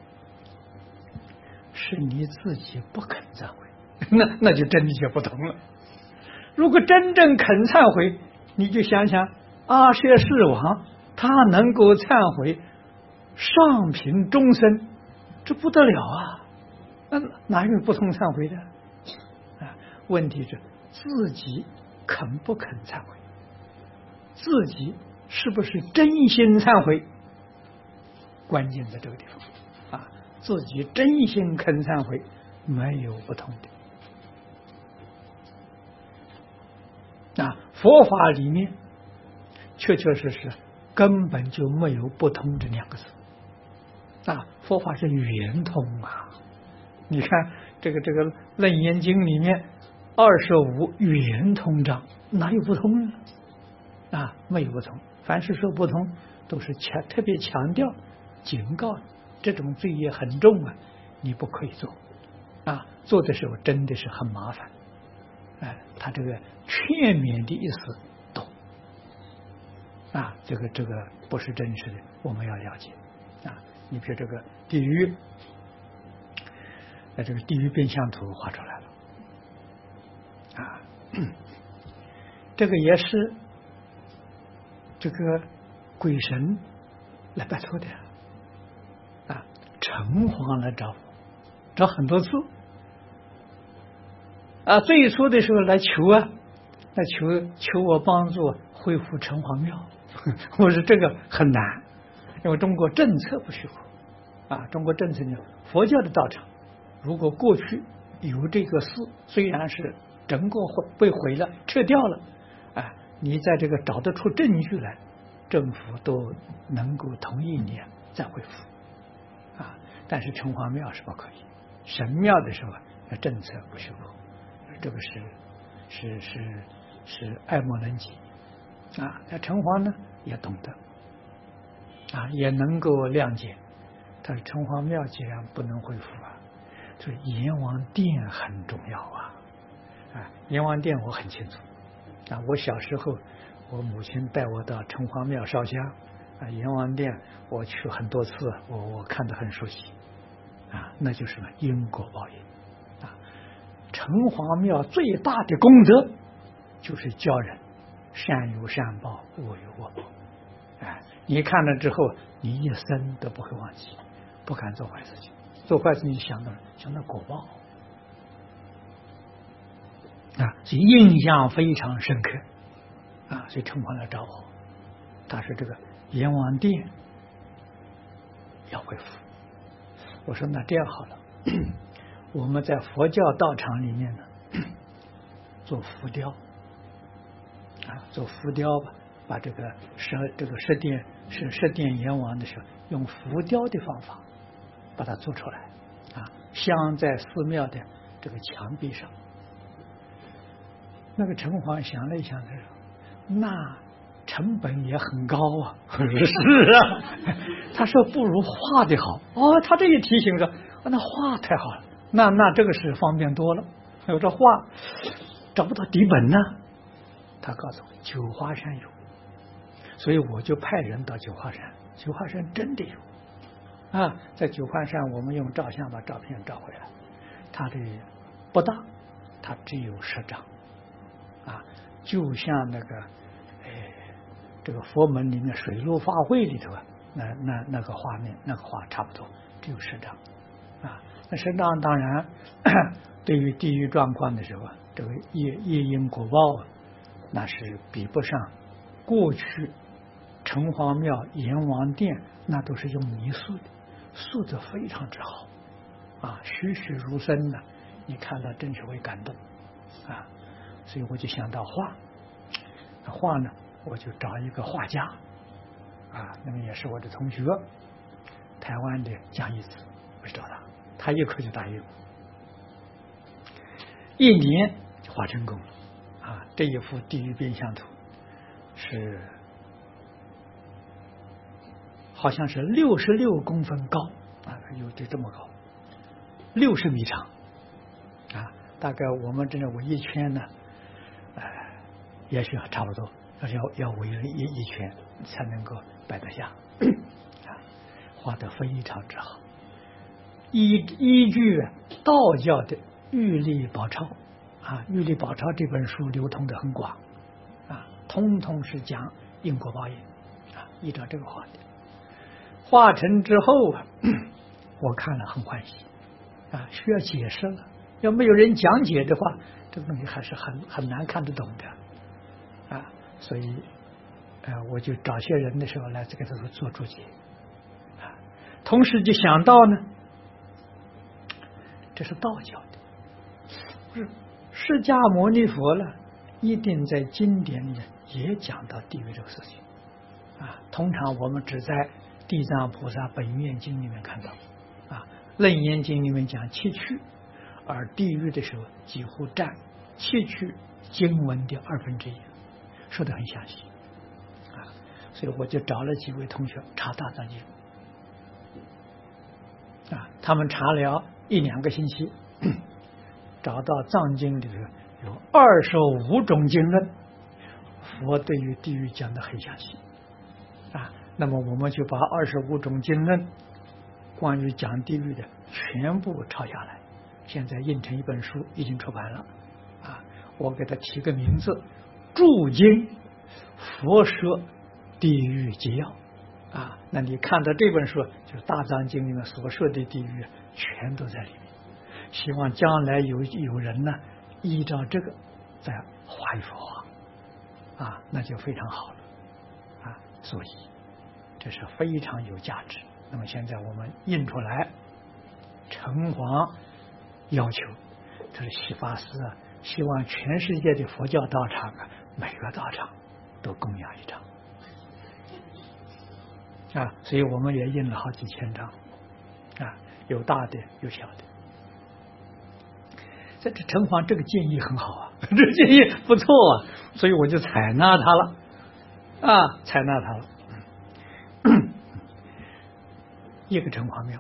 是你自己不肯忏悔，那那就真的就不通了。如果真正肯忏悔，你就想想阿阇世王，他能够忏悔上品终身，这不得了啊！那哪有不通忏悔的啊？问题是自己肯不肯忏悔，自己是不是真心忏悔？关键在这个地方啊！自己真心肯忏悔，没有不通的啊！佛法里面确确实实根本就没有不通这两个字啊！佛法是圆通啊！你看这个这个《楞严经》里面二十五圆通章，哪有不通呢？啊，没有不通。凡是说不通，都是强特别强调、警告这种罪业很重啊，你不可以做啊！做的时候真的是很麻烦，哎，他这个劝勉的意思懂啊，这个这个不是真实的，我们要了解啊。你比如这个地狱，那这个地狱变相图画出来了啊，这个也是这个鬼神来拜托的啊，城隍来找我，找很多次啊。最初的时候来求啊，来求求我帮助恢复城隍庙。我说这个很难，因为中国政策不许可啊。中国政策呢，佛教的道场，如果过去有这个寺，虽然是整个被毁了、撤掉了，啊，你在这个找得出证据来，政府都能够同意你再恢复啊。但是城隍庙是不可以，神庙的时候政策不许可，这个是是是是爱莫能及啊。那城隍呢也懂得啊，也能够谅解。但是城隍庙既然不能恢复啊，所以阎王殿很重要啊！啊，阎王殿我很清楚啊。我小时候，我母亲带我到城隍庙烧香啊，阎王殿我去很多次，我我看得很熟悉啊。那就是因果报应啊。城隍庙最大的功德就是教人善有善报，恶有恶报。哎，你看了之后，你一生都不会忘记，不敢做坏事情。做坏事情想到想到果报啊，所以印象非常深刻啊。所以城隍来找我，他说这个阎王殿要恢复。我说那这样好了，我们在佛教道场里面呢做浮雕啊，做浮雕吧，把这个设这个设殿是设殿阎王的时候，用浮雕的方法把它做出来啊，镶在寺庙的这个墙壁上。那个城隍想了一想，他说：“那成本也很高啊。”我说：“是啊。”他说：“不如画的好。”哦，他这一提醒说：“那画太好了，那那这个是方便多了。”我说：“画找不到底本呢。”他告诉我九华山有，所以我就派人到九华山。九华山真的有啊，在九华山我们用照相把照片照回来，它的不大，它只有十张啊，就像那个这个佛门里面水陆法会里头啊，那那那个画面那个画差不多只有十张啊。那十张当然对于地狱状况的时候，这个业业因果报啊，那是比不上过去城隍庙、阎王殿那都是用泥塑的，塑得非常之好啊，栩栩如生的，你看到真是会感动啊。所以我就想到画，画呢，我就找一个画家啊，那么也是我的同学，台湾的江一子，我去找他，他一口就答应，一年就画成功了啊。这一幅地狱变相图是好像是六十六公分高啊，有这这么高，六十米长啊，大概我们这围一圈呢，呃，也许差不多，要要要围一一圈才能够摆得下啊，画得非常之好。依依据道教的《玉历宝钞》啊，《玉历宝钞》这本书流通的很广啊，通通是讲因果报应啊，依照这个画的。画成之后啊，我看了很欢喜啊，需要解释了。要没有人讲解的话，这个东西还是很很难看得懂的啊。所以，呃，我就找些人的时候来这个做做注解啊。同时就想到呢，这是道教的，是释迦牟尼佛了，一定在经典里也讲到地狱这个事情啊。通常我们只在地藏菩萨本愿经里面看到啊，楞严经里面讲七趣，而地狱的时候几乎占七趣经文的二分之一，说得很详细啊。所以我就找了几位同学查大藏经啊，他们查了一两个星期，找到藏经里头有二十五种经论，佛对于地狱讲得很详细啊。那么我们就把二十五种经论关于讲地狱的全部抄下来，现在印成一本书，已经出版了啊。我给它起个名字，注经佛说地狱纪要啊。那你看到这本书，就是大藏经里面所说的地狱全都在里面。希望将来有有人呢依照这个再画一幅画啊，那就非常好了啊。所以这是非常有价值。那么现在我们印出来，城隍要求，这是西法师啊，希望全世界的佛教道场啊，每个道场都供养一张啊，所以我们也印了好几千张啊，有大的有小的。这这城隍这个建议很好啊，这个建议不错啊，所以我就采纳他了啊，采纳他了。一个城隍庙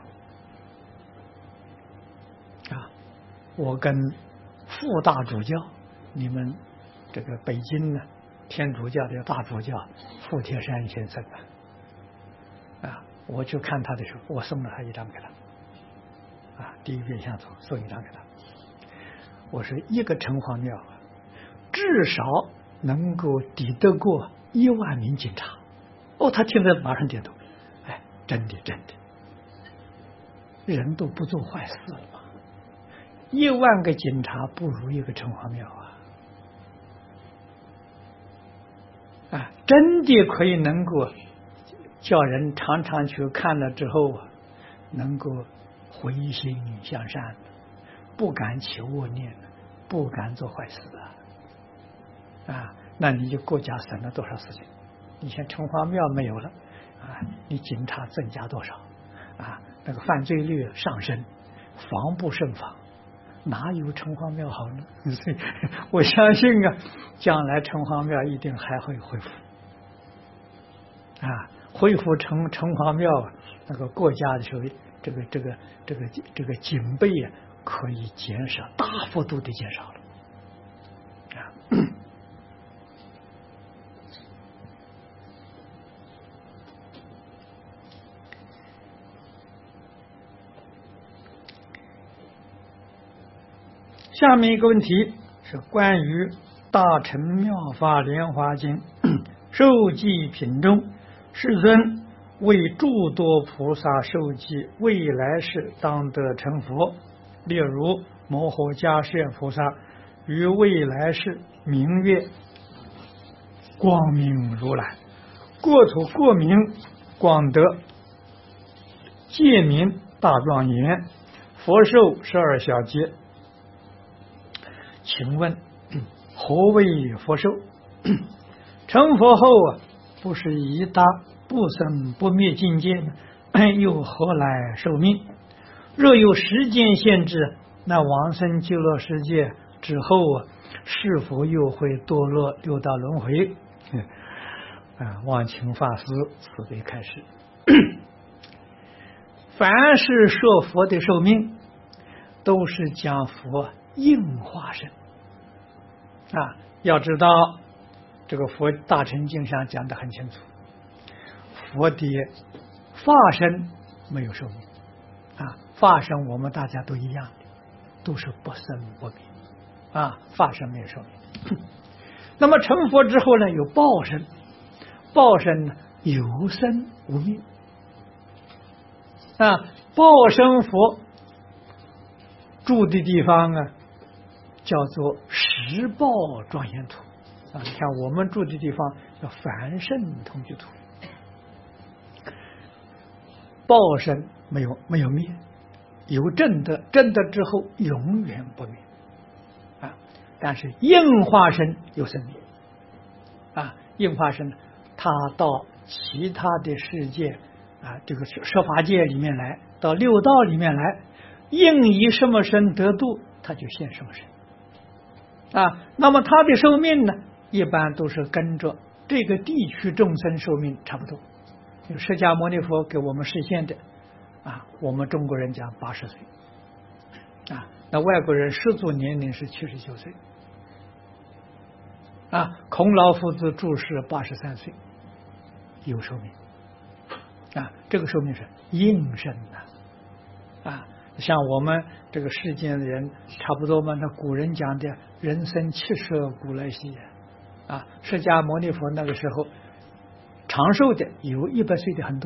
啊，我跟副大主教，你们这个北京呢天主教的大主教傅铁山先生啊，我去看他的时候，我送了他一张给他啊，第一遍相图送一张给他。我说一个城隍庙至少能够抵得过一万名警察。哦，他听了马上点头，哎，真的真的。人都不做坏事了嘛，一万个警察不如一个城隍庙啊！啊，真的可以能够叫人常常去看了之后啊，能够回心向善，不敢起恶念，不敢做坏事啊！啊，那你就国家省了多少事情？你像城隍庙没有了啊，你警察增加多少啊？那个犯罪率上升，防不胜防，哪有城隍庙好呢？所以我相信啊，将来城隍庙一定还会恢复啊，恢复城城隍庙那个国家的时候，这个这个这个这个警备啊，可以减少，大幅度的减少了啊。下面一个问题是关于《大乘妙法莲华经》 受记品中，世尊为诸多菩萨受记，未来世当得成佛。例如摩诃迦叶菩萨于未来世名曰光明如来，国土国民广德，戒名大庄严，佛寿十二小劫。请问何为佛寿？成佛后啊，不是已达不生不灭境界吗？又何来寿命？若有时间限制，那往生极乐世界之后啊，是否又会堕落六道轮回？啊，忘情法师慈悲开示：凡是说佛的寿命，都是将佛应化身啊。要知道，这个佛大乘经上讲得很清楚，佛的化身没有寿命啊，化身我们大家都一样的，都是不生不灭啊，化身没有寿命。那么成佛之后呢，有报身，报身呢有生无灭啊，报身佛住的地方啊，叫做十报庄严土啊。你看我们住的地方叫凡圣同居土，报身没有没有灭，有正德，正德之后永远不灭啊。但是应化身有生灭啊，应化身他到其他的世界啊，这个设法界里面来，到六道里面来，应以什么身得度，他就现什么身啊。那么他的寿命呢，一般都是跟着这个地区众生寿命差不多。释迦牟尼佛给我们实现的啊，我们中国人讲八十岁啊，那外国人实足年龄是七十九岁啊。孔老夫子住世八十三岁，有寿命啊，这个寿命是应身的啊。像我们这个世间的人差不多嘛，那古人讲的人生七十古来稀啊，释迦牟尼佛那个时候长寿的有一百岁的很多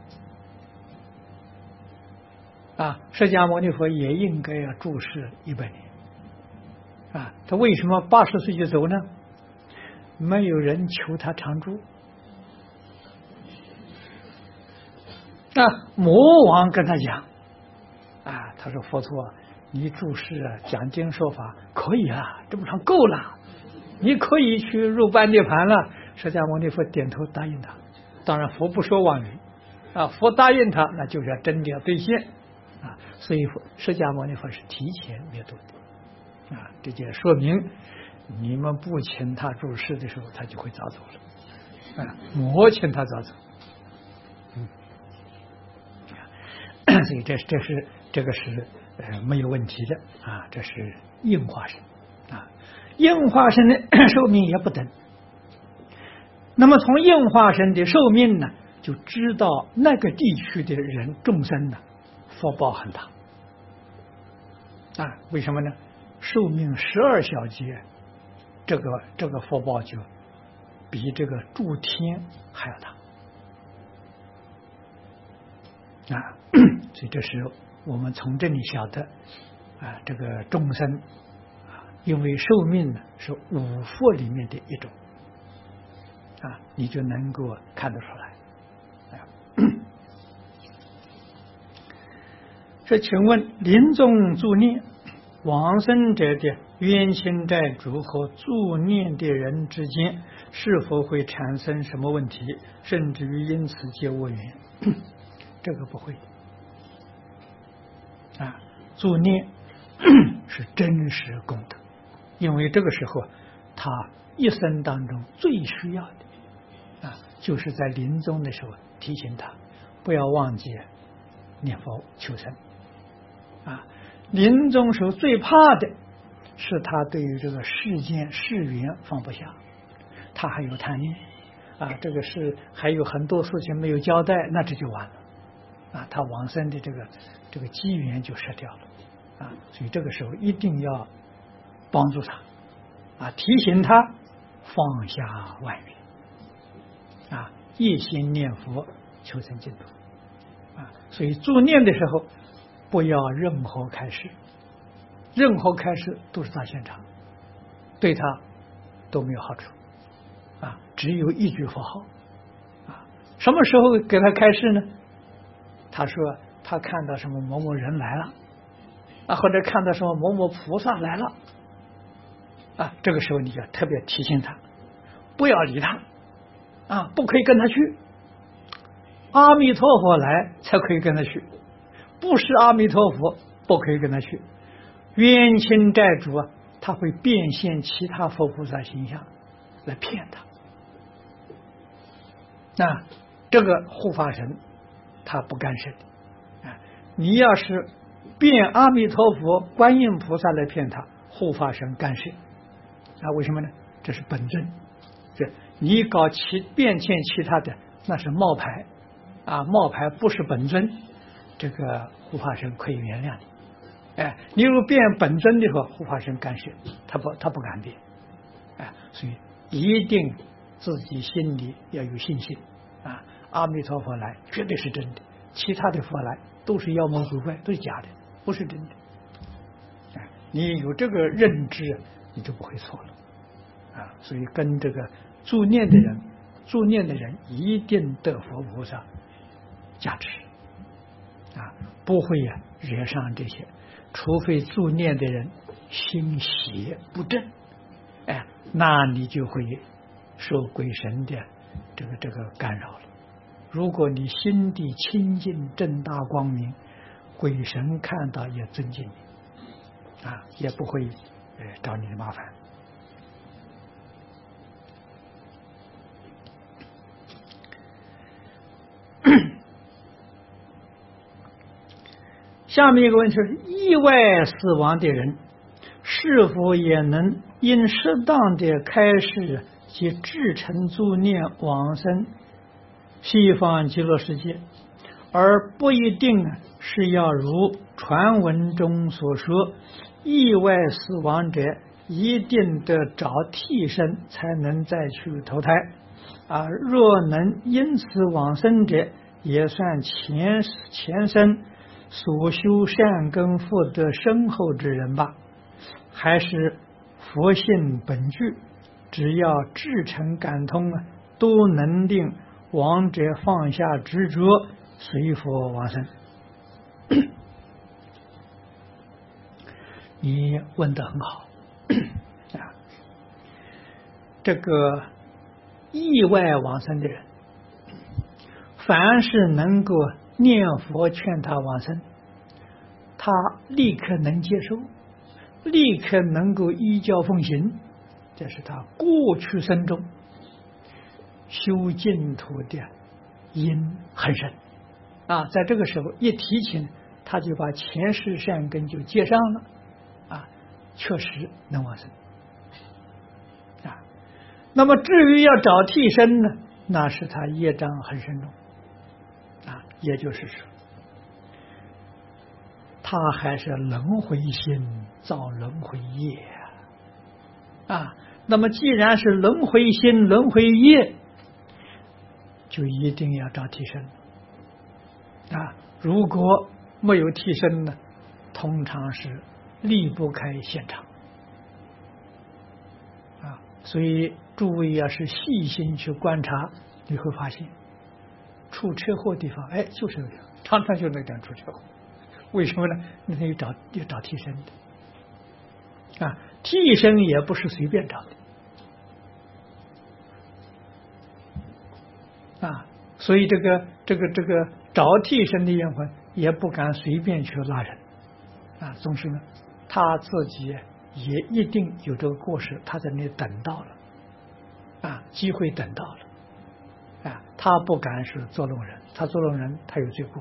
啊，释迦牟尼佛也应该要住世一百年啊。他为什么八十岁就走呢？没有人求他长住啊。魔王跟他讲啊，他说佛陀，你住世啊，讲经说法可以啊，这么长够了，你可以去入般涅盘了。释迦牟尼佛点头答应他，当然佛不说妄语啊，佛答应他，那就是要真的要兑现啊。所以释迦牟尼佛是提前灭度的啊，这就说明你们不请他住世的时候，他就会早走了啊，魔请他早走。嗯，所以这这是这个是呃没有问题的啊，这是应化身啊，应化身的寿命也不等。那么从应化身的寿命呢，就知道那个地区的人众生呢，福报很大啊。为什么呢？寿命十二小劫，这个这个福报就比这个诸天还要大啊。所以这是我们从这里晓得啊，这个众生啊，因为寿命呢是五福里面的一种啊，你就能够看得出来啊。这请问临终助念往生者的冤亲债主和助念的人之间是否会产生什么问题，甚至于因此结恶缘？这个不会啊，助念是真实功德，因为这个时候他一生当中最需要的啊，就是在临终的时候提醒他不要忘记念佛求生啊。临终时候最怕的是他对于这个世间世缘放不下，他还有贪念啊，这个是还有很多事情没有交代，那这就完了啊，他往生的这个这个机缘就失掉了啊。所以这个时候一定要帮助他啊，提醒他放下万缘啊，一心念佛求生净土啊。所以助念的时候，不要任何开示，任何开示都是大现场，对他都没有好处啊。只有一句佛号啊。什么时候给他开示呢？他说他看到什么某某人来了啊，或者看到什么某某菩萨来了啊，这个时候你就要特别提醒他，不要理他啊，不可以跟他去。阿弥陀佛来才可以跟他去，不是阿弥陀佛不可以跟他去。冤亲债主啊，他会变现其他佛菩萨形象来骗他。那这个护法神他不干涉的啊，你要是变阿弥陀佛、观音菩萨来骗他，护法神干涉啊？为什么呢？这是本尊，这你搞其变现其他的，那是冒牌啊，冒牌不是本尊，这个护法神可以原谅你。哎，你如果变本尊的话，护法神干涉，他不他不敢变。哎，所以一定自己心里要有信心啊！阿弥陀佛来绝对是真的，其他的佛来都是妖魔鬼怪，都是假的，不是真的。哎，你有这个认知，你就不会错了啊！所以跟这个助念的人，助念的人一定得佛菩萨加持啊，不会呀、啊、惹上这些，除非助念的人心邪不正，哎，那你就会受鬼神的这个这个干扰了。如果你心地清净正大光明，鬼神看到也尊敬你啊，也不会呃找你的麻烦。下面一个问题是：意外死亡的人是否也能因适当的开示及至诚助念往生西方极乐世界，而不一定是要如传闻中所说，意外死亡者一定得找替身才能再去投胎啊？若能因此往生者，也算前前生所修善根福德深厚之人吧？还是佛性本具，只要至诚感通啊，都能令亡者放下执着，随佛往生？你问得很好啊！这个意外往生的人，凡是能够念佛劝他往生，他立刻能接受，立刻能够依教奉行，这是他过去生中修净土的因很深啊。在这个时候一提起，他就把前世善根就接上了啊，确实能往生啊。那么至于要找替身呢，那是他业障很深重啊，也就是说他还是轮回心造轮回业啊。那么既然是轮回心轮回业，就一定要找替身啊。如果没有替身呢，通常是离不开现场啊。所以诸位要是细心去观察，你会发现出车祸地方，哎，就是那个，常常就那点出车祸。为什么呢？那得找要找替身的啊，替身也不是随便找的啊，所以这个这个这个找替身的冤魂也不敢随便去拉人啊，总是呢，他自己也一定有这个过失，他在那里等到了啊，机会等到了啊，他不敢是捉弄人，他捉弄人他有罪过。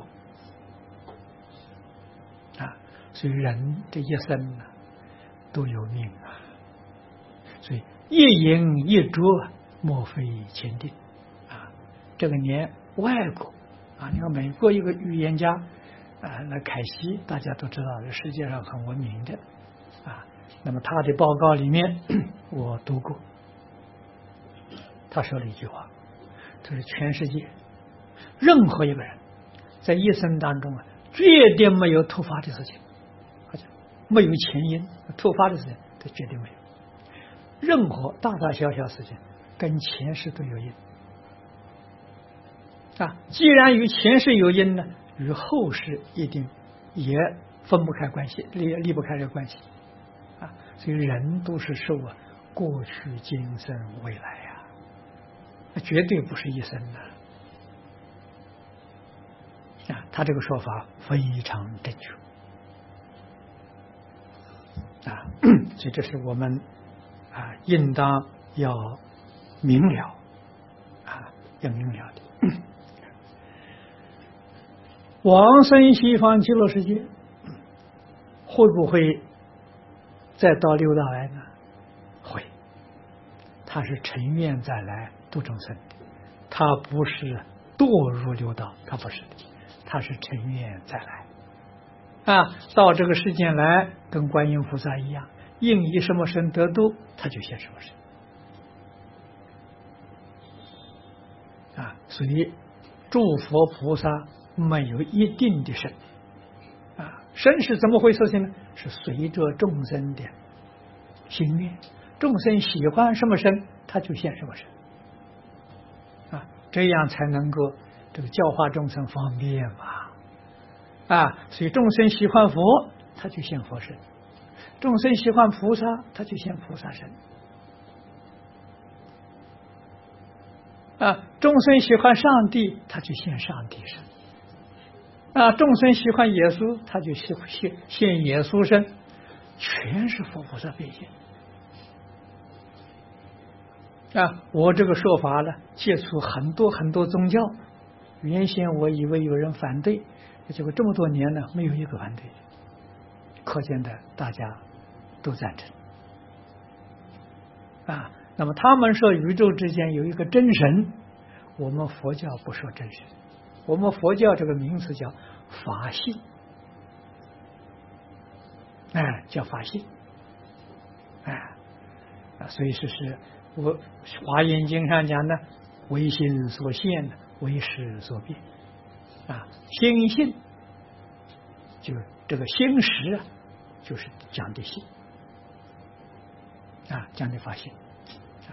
所以人这一生呢都有命啊，所以一饮一啄莫非前定啊。这个连外国啊，你看美国一个预言家啊，那凯西大家都知道是世界上很闻名的啊。那么他的报告里面我读过，他说了一句话， 这是全世界任何一个人在一生当中啊，绝对没有突发的事情，好像没有前因，突发的事情这绝对没有。任何大大小小事情跟前世都有因啊。既然与前世有因呢，与后世一定也分不开关系，离离不开这个关系啊。所以人都是受啊过去、今生、未来呀、啊，绝对不是一生的啊。他这个说法非常正确啊，所以这是我们啊应当要明了啊，要明了的。往生西方极乐世界会不会再到六道来呢？会，他是成愿再来度众生的，他不是堕入六道，他不是的，他是成愿再来啊，到这个世间来，跟观音菩萨一样，应以什么身得度，他就现什么身啊。所以诸佛菩萨没有一定的身啊，身是怎么回事情呢？是随着众生的心愿，众生喜欢什么身，他就现什么身啊，这样才能够这个教化众生方便嘛啊。所以众生喜欢佛，他就现佛身；众生喜欢菩萨，他就现菩萨身啊。众生喜欢上帝，他就现上帝身啊。众生喜欢耶稣，他就现现现耶稣身，全是佛菩萨变现啊。我这个说法呢，接触很多很多宗教，原先我以为有人反对，结果这么多年呢，没有一个反对，可见的大家都赞成啊。那么他们说宇宙之间有一个真神，我们佛教不说真神，我们佛教这个名词叫法性，哎，叫法性，哎啊，所以说是我《华严经》上讲的，唯心所现，唯识所变啊，心性就这个心识啊，就是讲的性啊，讲的法性啊。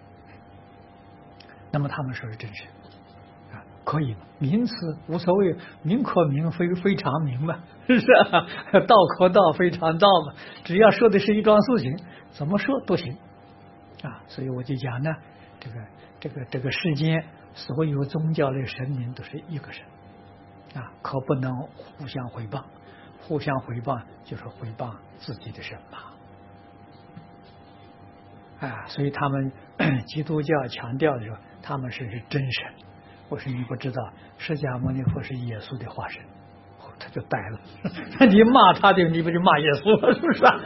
那么他们说是真实啊，可以吗？名词无所谓，名可名，非非常名嘛，是不是啊？道可道，非常道嘛。只要说的是一桩事情，怎么说都行啊。所以我就讲呢，这个这个这个世间所有宗教类神明都是一个神啊，可不能互相毁谤，互相毁谤就是毁谤自己的神嘛。啊，所以他们基督教强调的时候，他们是是真神。我说你不知道，释迦牟尼佛是耶稣的化身，哦、他就呆了。你骂他的，你不就骂耶稣了？是不是、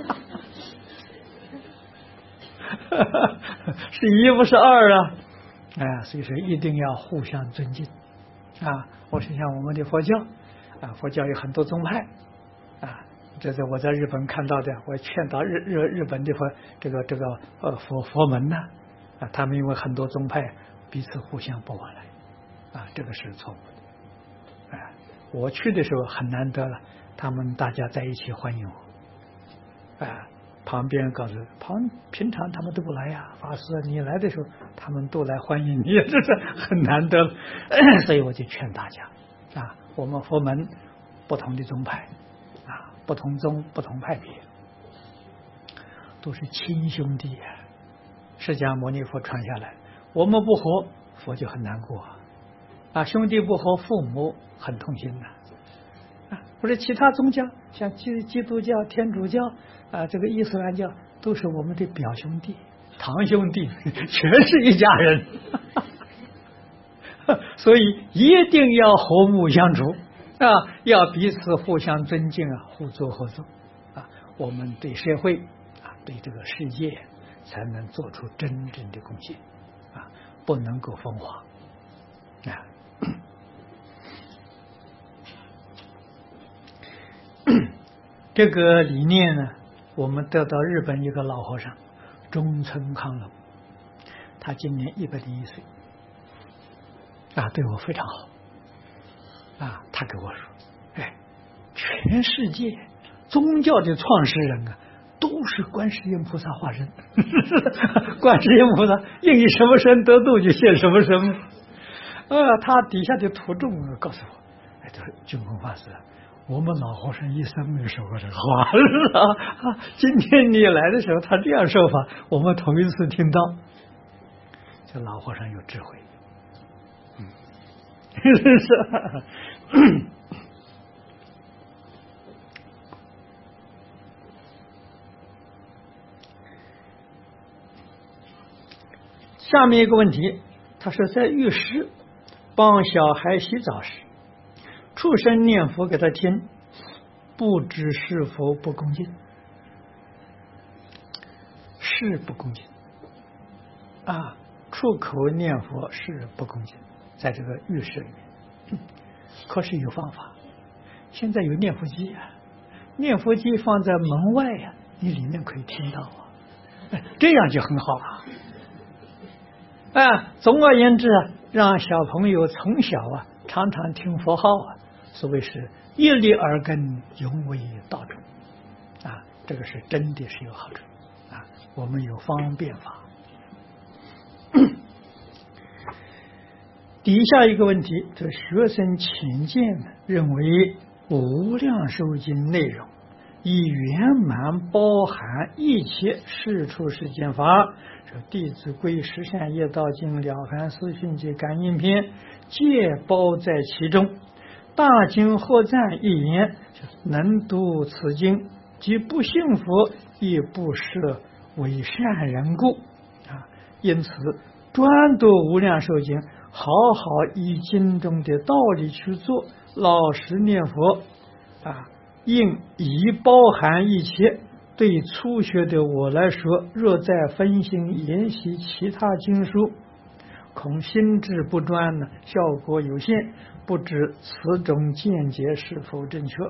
啊？是一不是二啊！哎，所以说一定要互相尊敬啊！我是像我们的佛教啊，佛教有很多宗派啊。这是我在日本看到的，我劝导日日日本的佛这个这个呃佛佛门呢啊，他们因为很多宗派彼此互相不往来啊，这个是错误的。哎，我去的时候很难得了，他们大家在一起欢迎我。啊，旁边人告诉旁平常他们都不来呀，法师你来的时候他们都来欢迎你，这是很难得了。所以我就劝大家啊，我们佛门不同的宗派。不同宗不同派别，都是亲兄弟啊！释迦牟尼佛传下来，我们不和，佛就很难过啊！兄弟不和，父母很痛心呐！啊，不是其他宗教，像基基督教、天主教啊，这个伊斯兰教，都是我们的表兄弟、堂兄弟，全是一家人，所以一定要和睦相处。啊，要彼此互相尊敬啊，互助合作啊，我们对社会啊，对这个世界才能做出真正的贡献啊，不能够分化啊。这个理念呢，我们得到日本一个老和尚中村康隆，他今年一百零一岁啊，对我非常好啊。他跟我说，哎，全世界宗教的创始人啊，都是观世音菩萨化身。观世音菩萨应以什么身得度，就现什么身。啊，他底下的徒众告诉我，哎，他说净空法师，我们老和尚一生没有说过这个话啊！今天你来的时候，他这样说法，我们头一次听到。这老和尚有智慧，嗯，是。下面一个问题，他说在浴室帮小孩洗澡时，畜生念佛给他听，不知是否不恭敬？是不恭敬啊！出口念佛是不恭敬，在这个浴室里面。可是有方法，现在有念佛机啊，念佛机放在门外呀、啊，你里面可以听到啊，这样就很好了。啊，总而言之啊，让小朋友从小啊常常听佛号啊，所谓是一粒耳根，永为道种啊，这个是真的是有好处啊。我们有方便法。底下一个问题，这学生浅见认为无量寿经内容已圆满包含一切世出世间法，说弟子规、十善业道经、了凡四训及感应篇皆包在其中。大经或赞一言，能读此经，即不信佛，亦不设为善人故啊。因此专读无量寿经，好好依经中的道理去做，老实念佛啊，应已包含一切。对初学的我来说，若再分心研习其他经书，恐心智不专呢，效果有限。不知此种见解是否正确？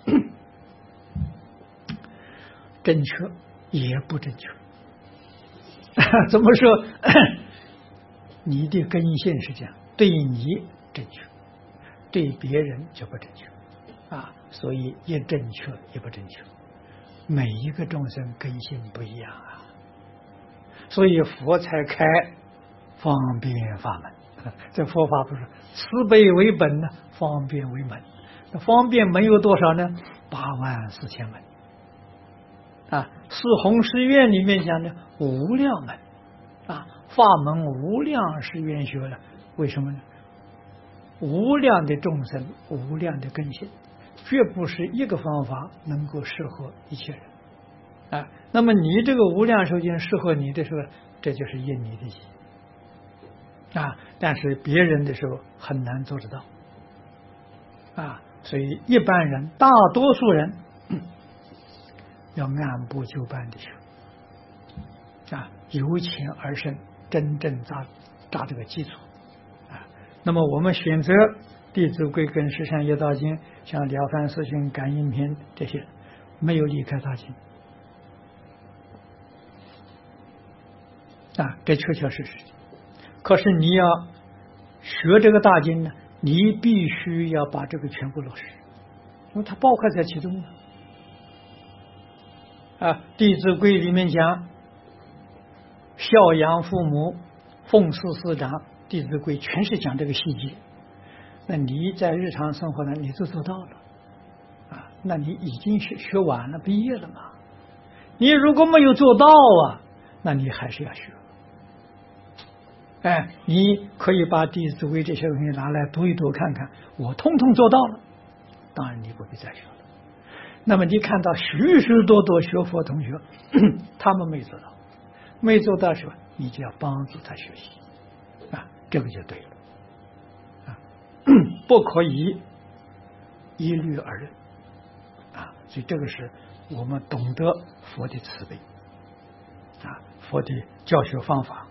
正确也不正确。怎么说？你的根性是这样，对你正确，对别人就不正确啊。所以也正确也不正确。每一个众生根性不一样啊，所以佛才开方便法门。这佛法不是慈悲为本呢，方便为门。那方便门有多少呢？八万四千门啊。四弘誓愿里面讲的无量门啊，法门无量誓愿学了。为什么呢？无量的众生，无量的根性，绝不是一个方法能够适合一切人啊。那么你这个无量寿经适合你的时候，这就是应你的心啊。但是别人的时候很难做得到啊。所以一般人，大多数人要按部就班的学啊，由浅而深，真正扎扎这个基础啊。那么我们选择《弟子规》跟《十善业道经》，像《了凡四训》《感应篇》这些，没有离开大经啊，这确确实实。可是你要学这个大经呢，你必须要把这个全部落实，因为它包括在其中啊。《弟子规》里面讲孝养父母、奉事师长，《弟子规》全是讲这个细节。那你在日常生活呢，你都做到了啊，那你已经学学完了，毕业了嘛。你如果没有做到啊，那你还是要学。哎，你可以把《弟子规》这些东西拿来读一读看看，我通通做到了，当然你不必再学了。那么你看到许许多多学佛同学，他们没做到，没做到时候，你就要帮助他学习啊，这个就对了啊，不可以一律而论啊。所以这个是我们懂得佛的慈悲啊，佛的教学方法。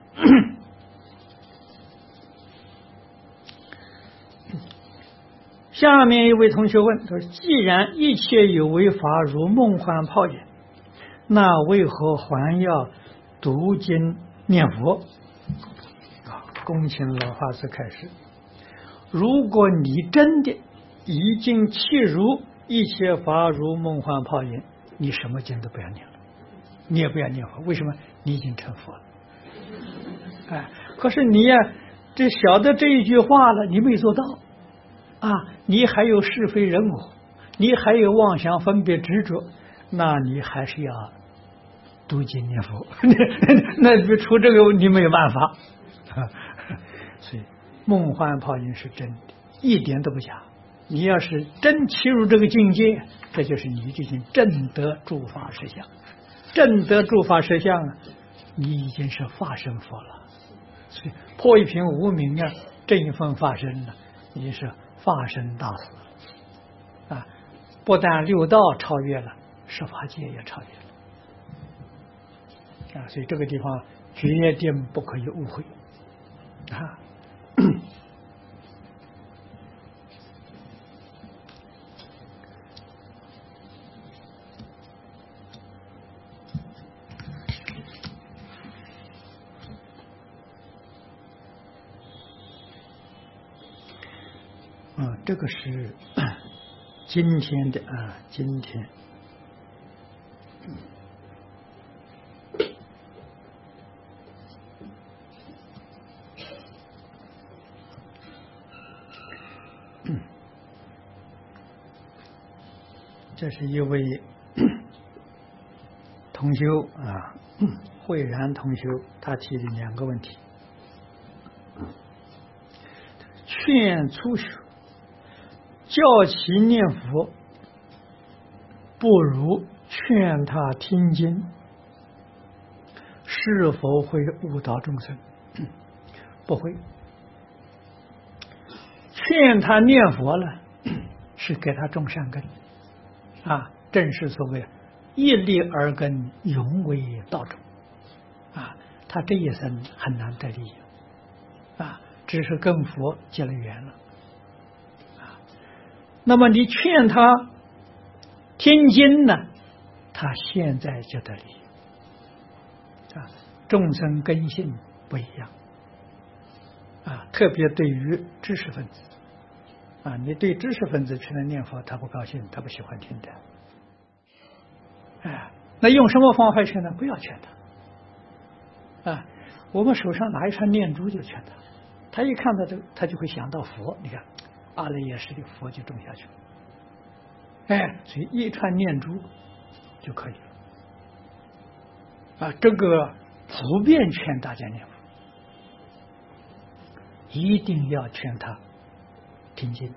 下面一位同学问说：既然一切有为法如梦幻泡影，那为何还要读经念佛？啊，恭请老法师开示。 如果你真的已经契入一切法如梦幻泡影，你什么经都不要念了，你也不要念佛。为什么？你已经成佛了。哎，可是你呀，这晓得这一句话了，你没做到啊，你还有是非人我，你还有妄想分别执着，那你还是要读经念佛，那出这个你没有办法。所以梦幻泡影是真的，一点都不假。你要是真切入这个境界，这就是你这经正得诸法实相。正得诸法实相啊，你已经是法身佛了。所以破一品无明啊，这一份法身呢，你是法身大士啊！不但六道超越了，十法界也超越了啊！所以这个地方决定不可以误会啊！啊，这个是今天的啊，今天，这是一位同修啊，慧然同修，他提的两个问题：劝初学教其念佛，不如劝他听经，是否会误导众生？不会。劝他念佛了，是给他种善根啊，正是所谓一粒而根，永为道种啊。他这一生很难得利益啊，只是跟佛结了缘了。那么你劝他听经呢，他现在就得利益啊。众生根性不一样啊，特别对于知识分子啊，你对知识分子劝他念佛，他不高兴，他不喜欢听的。哎，那用什么方法劝他？不要劝他啊！我们手上拿一串念珠就劝他，他一看到这个，他就会想到佛。你看。阿赖耶识的佛就种下去了，哎，所以一串念珠就可以了啊。这个普遍劝大家念佛，一定要劝他听经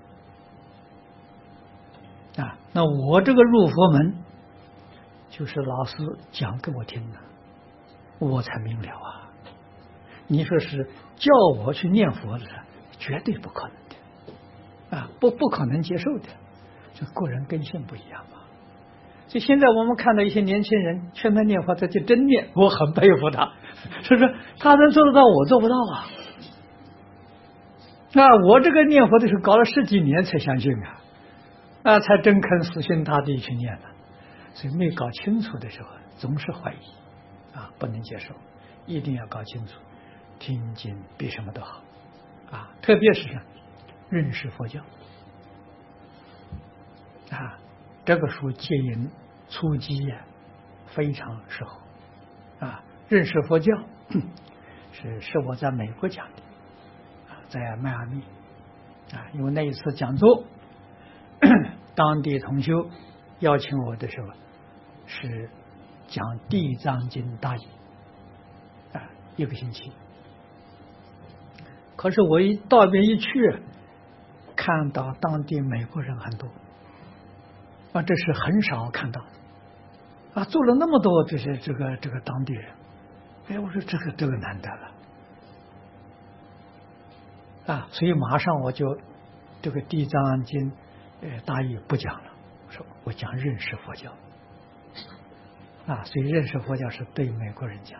啊。那我这个入佛门，就是老师讲给我听的，我才明了啊。你说是叫我去念佛的，绝对不可能。啊，不不可能接受的，就个人根性不一样嘛。所以现在我们看到一些年轻人劝他念佛，他就真念，我很佩服他，是不是？他能做得到，我做不到啊。啊，我这个念佛的时候搞了十几年才相信啊，啊，才真肯死心塌地去念了。所以没搞清楚的时候，总是怀疑，啊，不能接受，一定要搞清楚。听经比什么都好啊，特别是像。认识佛教啊，这个书戒引初级呀，非常适合啊。认识佛教是是我在美国讲的啊，在迈阿密啊，因为那一次讲座，当地同修邀请我的时候，是讲《地藏经》大意啊，一个星期。可是我一到那边一去。看到当地美国人很多啊，这是很少看到啊，做了那么多这些这个这个当地人，哎，我说这个这个难得了啊，所以马上我就这个《地藏经》呃大意不讲了，我说我讲认识佛教啊，所以认识佛教是对美国人讲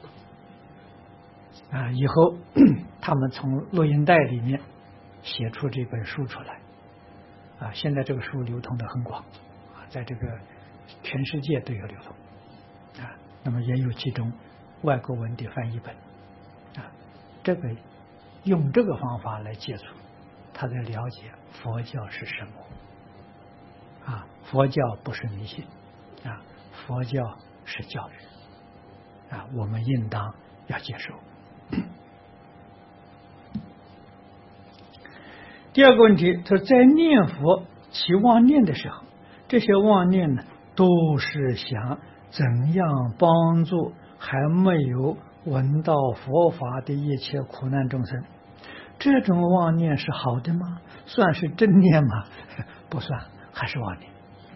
的啊，以后他们从录音带里面。写出这本书出来啊！现在这个书流通的很广啊，在这个全世界都有流通啊。那么也有几种外国文的翻译本啊。这个用这个方法来接触他在了解佛教是什么啊？佛教不是迷信啊，佛教是教育啊，我们应当要接受。第二个问题，他在念佛起妄念的时候，这些妄念呢，都是想怎样帮助还没有闻到佛法的一切苦难众生。这种妄念是好的吗？算是正念吗？不算，还是妄念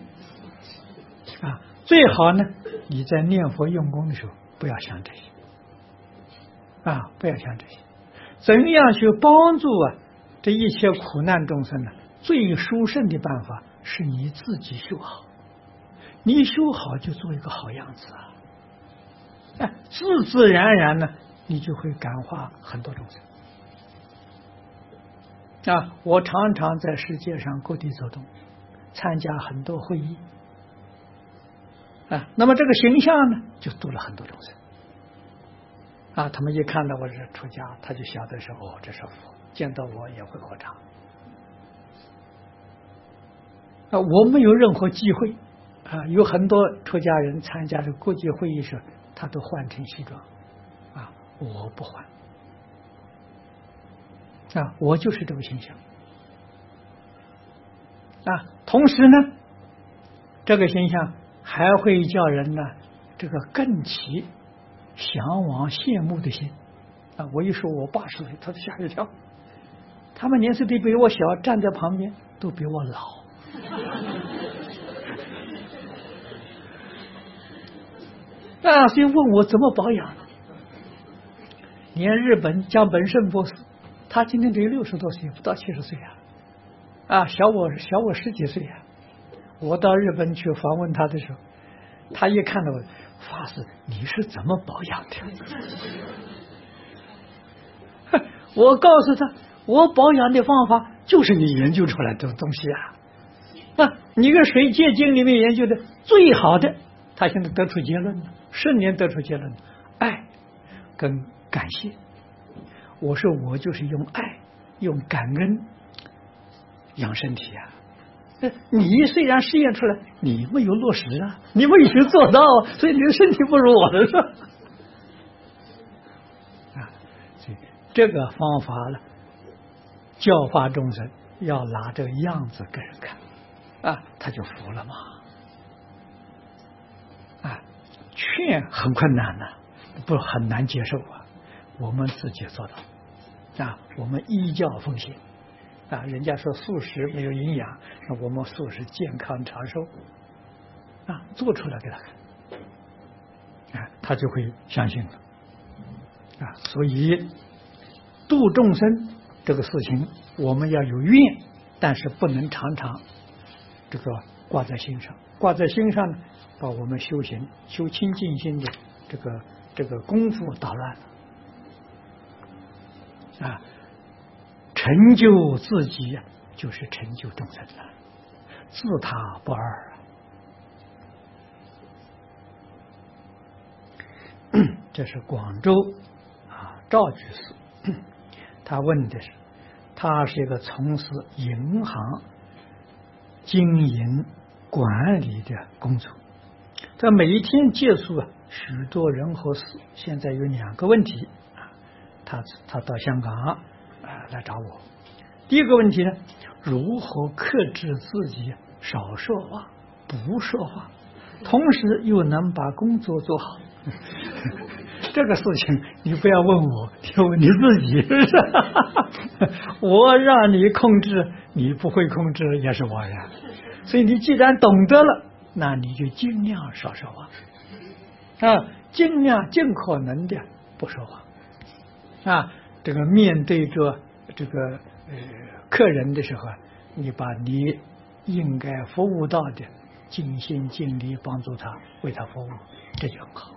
啊。最好呢，你在念佛用功的时候，不要想这些啊，不要想这些。怎样去帮助啊这一切苦难众生呢？最殊胜的办法是你自己修好，你修好就做一个好样子啊！哎，自自然然呢，你就会感化很多众生啊！我常常在世界上各地走动，参加很多会议啊，那么这个形象呢，就度了很多众生啊。他们一看到我是出家，他就晓得说哦，这是佛，见到我也会合掌啊。我没有任何忌讳啊，有很多出家人参加这国际会议时，他都换成西装啊，我不换啊，我就是这个形象啊。同时呢，这个形象还会叫人呢，这个更起向往、羡慕的心啊。我一说我八十岁，他都吓一跳。他们年岁都比我小，站在旁边都比我老。啊，所以问我怎么保养。连日本江本胜博士，他今年只有六十多岁，不到七十岁啊，啊，小我小我十几岁啊。我到日本去访问他的时候，他一看到我，法师，你是怎么保养的？我告诉他，我保养的方法就是你研究出来的东西啊。啊，你跟水戒经里面研究的最好的，他现在得出结论了，十年得出结论，爱跟感谢。我说我就是用爱，用感恩养身体啊。你虽然试验出来，你没有落实啊，你没有做到，所以你的身体不如我的是吧？啊，所以这个方法呢，教化众生要拿这个样子给人看啊，他就服了嘛。啊，劝很困难呐、啊，不很难接受啊。我们自己做到啊，我们依教奉行。啊，人家说素食没有营养，那我们素食健康长寿啊，做出来给他看，啊，他就会相信了啊。所以度众生这个事情，我们要有愿，但是不能常常这个挂在心上，挂在心上呢，把我们修行修清净心的这个这个功夫打乱了啊。成就自己呀，就是成就众生了，自他不二啊。这是广州啊赵居士，他问的是，他是一个从事银行经营管理的工作，他每一天接触啊许多人和事，现在有两个问题啊，他他到香港来找我。第一个问题呢，如何克制自己少说话不说话，同时又能把工作做好？这个事情你不要问我，要问你自己。我让你控制，你不会控制也是我呀。所以你既然懂得了，那你就尽量少说话啊，尽量尽可能的不说话啊。这个面对着这个呃客人的时候啊，你把你应该服务到的尽心尽力帮助他，为他服务，这就很好。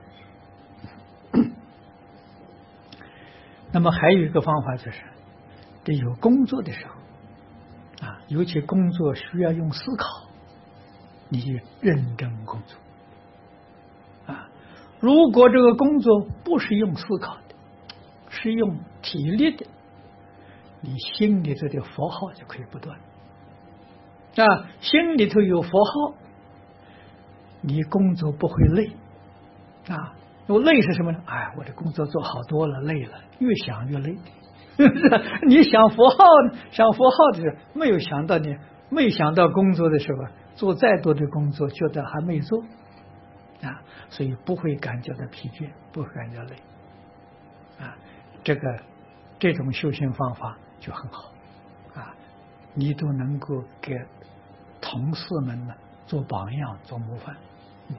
那么还有一个方法就是，得有工作的时候啊，尤其工作需要用思考，你就认真工作啊。如果这个工作不是用思考的，是用体力的， 你心里头的佛号就可以不断啊，心里头有佛号，你工作不会累啊。我累是什么呢？哎，我的工作做好多了，累了，越想越累。你想佛号，想佛号的时候，没有想到你，没想到工作的时候，做再多的工作，觉得还没做啊，所以不会感觉到疲倦，不会感觉累啊。这个这种修行方法就很好啊，你都能够给同事们呢做榜样，做模范。嗯、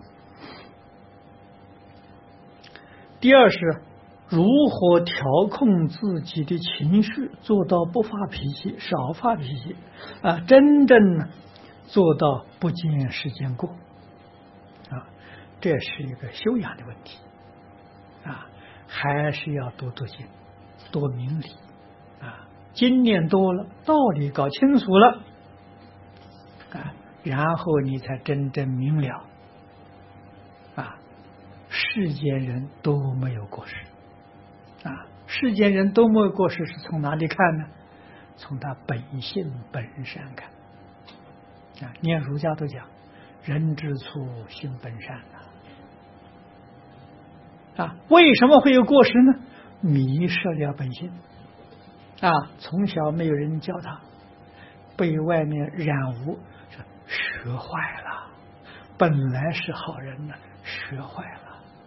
第二是如何调控自己的情绪，做到不发脾气，少发脾气啊，真正呢做到不见时间过啊，这是一个修养的问题啊，还是要多读经，多明理啊，经念多了，道理搞清楚了啊，然后你才真正明了啊，世间人都没有过失啊，世间人都没有过失，是从哪里看呢？从他本性本善看啊。念儒家都讲，人之初性本善啊。啊，为什么会有过失呢？迷失了本性啊，从小没有人教他，被外面染污，学坏了。本来是好人呢，学坏了。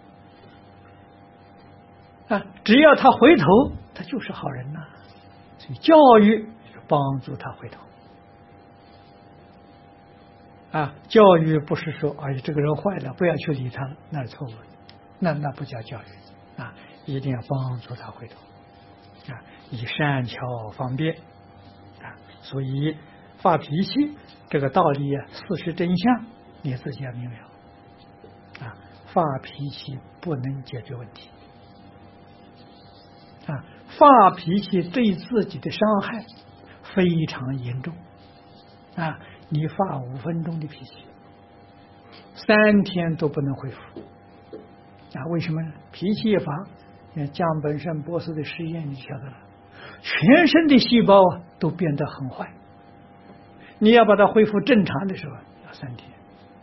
啊，只要他回头，他就是好人呐、啊。所以教育帮助他回头。啊，教育不是说哎，这个人坏了，不要去理他了，那是错误的，那那不叫教育啊，一定要帮助他回头啊，以善巧方便啊。所以发脾气这个道理啊，事实真相你自己要明了啊。发脾气不能解决问题。啊，发脾气对自己的伤害非常严重啊！你发五分钟的脾气，三天都不能恢复啊！为什么呢？脾气一发，江本胜博士的实验你晓得了，全身的细胞啊都变得很坏，你要把它恢复正常的时候要三天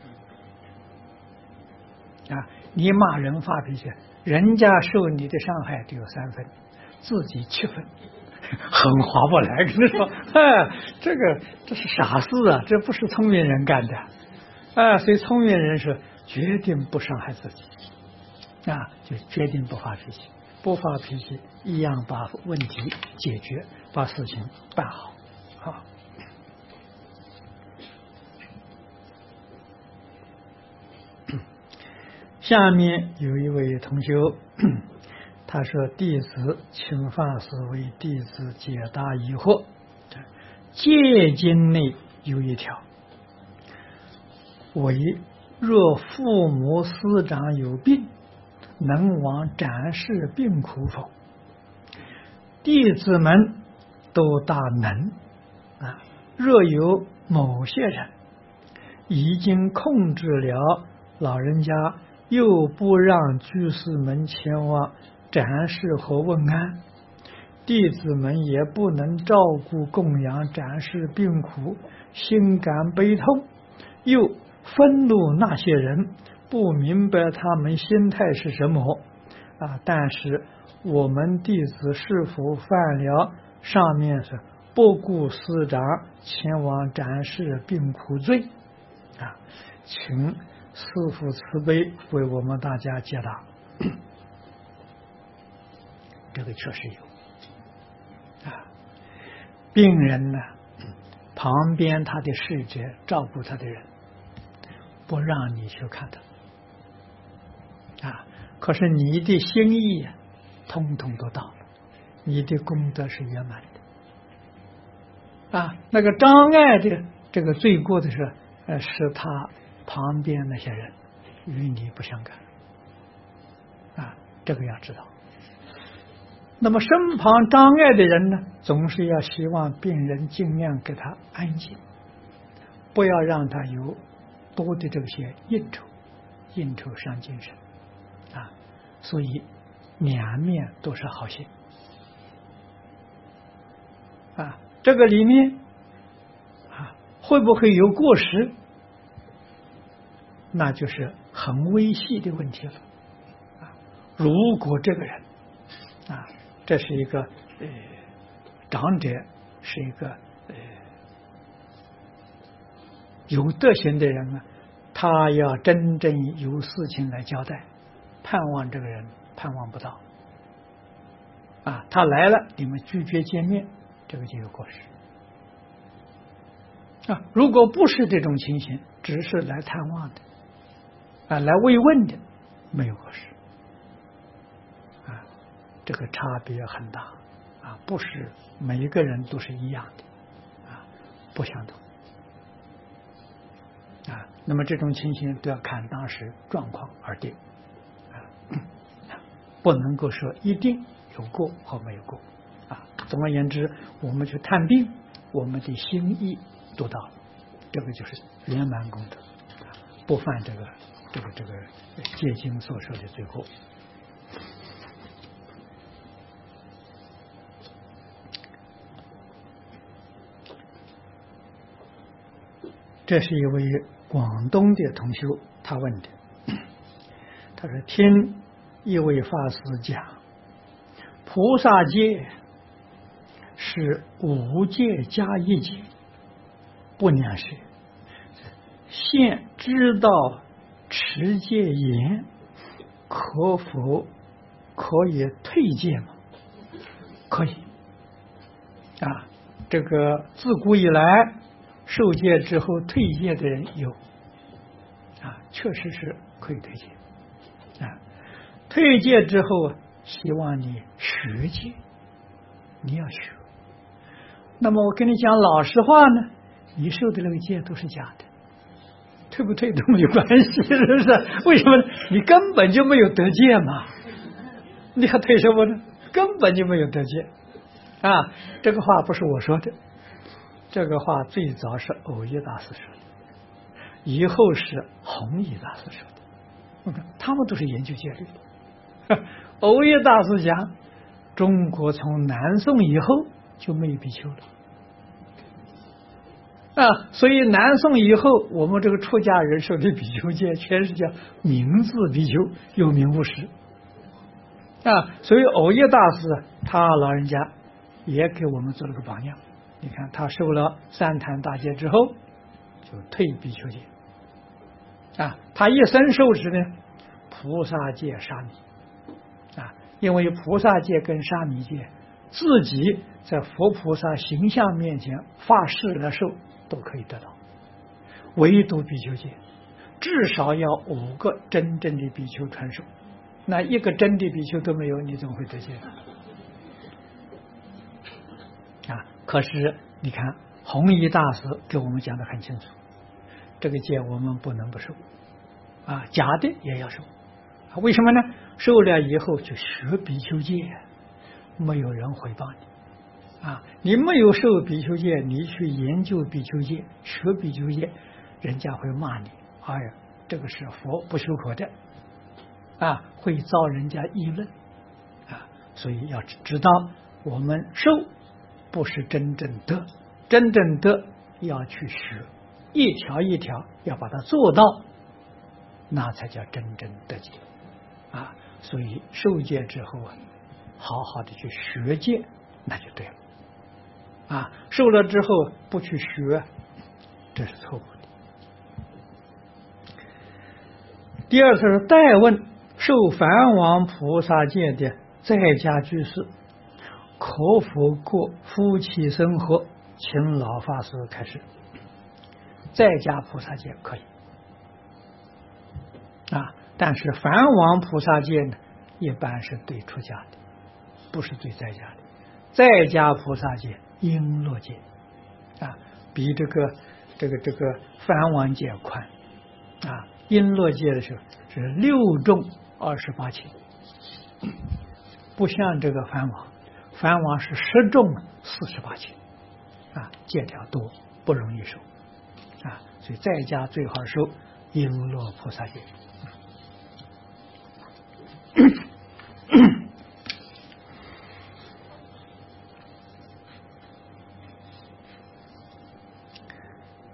啊！你骂人发脾气，人家受你的伤害只有三分。自己七分，很划不来。跟你说，哎，这个这是傻事啊，这不是聪明人干的啊。所以聪明人是决定不伤害自己啊，就决定不发脾气，不发脾气一样把问题解决，把事情办好啊。下面有一位同修。他说：“弟子请法师为弟子解答疑惑。戒经内有一条，为若父母师长有病，能往展示病苦否？弟子们都大能啊。若有某些人已经控制了老人家，又不让居士们前往展示和问安，弟子们也不能照顾供养展示病苦，心感悲痛，又愤怒那些人，不明白他们心态是什么啊！但是我们弟子是否犯了上面是不顾师长前往展示病苦罪啊？请师父慈悲为我们大家解答。这个确实有啊，病人呢，旁边他的侍者照顾他的人，不让你去看他啊，可是你的心意啊，通通都到了，你的功德是圆满的啊。那个障碍的这个罪过的是，呃，是他旁边那些人与你不相干啊，这个要知道。那么身旁障碍的人呢，总是要希望病人尽量给他安静，不要让他有多的这些应酬，应酬伤精神啊。所以两面都是好心啊，这个里面啊会不会有过失？那就是很微细的问题了。啊，如果这个人啊，这是一个呃长者，是一个呃有德行的人啊，他要真正有事情来交代，盼望这个人盼望不到。啊，他来了，你们拒绝见面，这个就有过失。啊，如果不是这种情形，只是来探望的，啊，来慰问的，没有过失。啊，这个差别很大。啊，不是每一个人都是一样的，啊，不相同。啊，那么这种情形都要看当时状况而定。啊，不能够说一定有过或没有过。啊，总而言之，我们去探病，我们的心意做到了，这个就是圆满功德，不犯这个这个这个戒经所说的罪过。这是一位广东的同修，他问的，他说听一位法师讲，菩萨戒是五戒加一戒，不两舍。现知道持戒严，可否可以退戒吗？可以。啊，这个自古以来受戒之后退戒的人有，啊，确实是可以退戒。啊，退戒之后，希望你学戒，你要学。那么我跟你讲老实话呢，你受的那个戒都是假的，退不退都没有关系，是不是？为什么？你根本就没有得戒嘛，你还退什么呢？根本就没有得戒。啊，这个话不是我说的，这个话最早是藕益大师说的，以后是弘一大师说的。我看他们都是研究戒律的。藕益大师讲，中国从南宋以后就没有比丘了。啊，所以南宋以后，我们这个出家人受的比丘戒，全是叫名字比丘，有名无实。啊，所以藕益大师他老人家也给我们做了个榜样。你看，他受了三坛大戒之后，就退比丘戒。啊，他一生受持呢，菩萨戒、沙弥。啊，因为菩萨戒跟沙弥戒，自己在佛菩萨形象面前发誓来受，都可以得到。唯独比丘戒，至少要五个真正的比丘传授。那一个真的比丘都没有，你怎么会得戒？啊，可是你看弘一大师给我们讲得很清楚，这个戒我们不能不受，啊，假的也要受。为什么呢？受了以后就学比丘戒，没有人回报你。啊，你没有受比丘戒，你去研究比丘戒、学比丘戒，人家会骂你。哎呀，这个是佛不修可的，啊，会遭人家议论。啊，所以要知道，我们受不是真正得，真正得要去学，一条一条要把它做到，那才叫真正得戒。啊，所以受戒之后啊，好好的去学戒，那就对了。啊，受了之后不去学，这是错误的。第二是代问受梵王菩萨戒的在家居士，可否过夫妻生活？请老法师开示。在家菩萨戒可以啊，但是梵王菩萨戒呢，一般是对出家的，不是对在家的。在家菩萨戒璎珞戒啊，比这个这个这个梵王戒宽啊。璎珞戒的时候是六重二十八轻，不像这个梵王，梵王是十重四十八轻啊，戒条多，不容易受啊，所以在家最好受璎珞菩萨戒。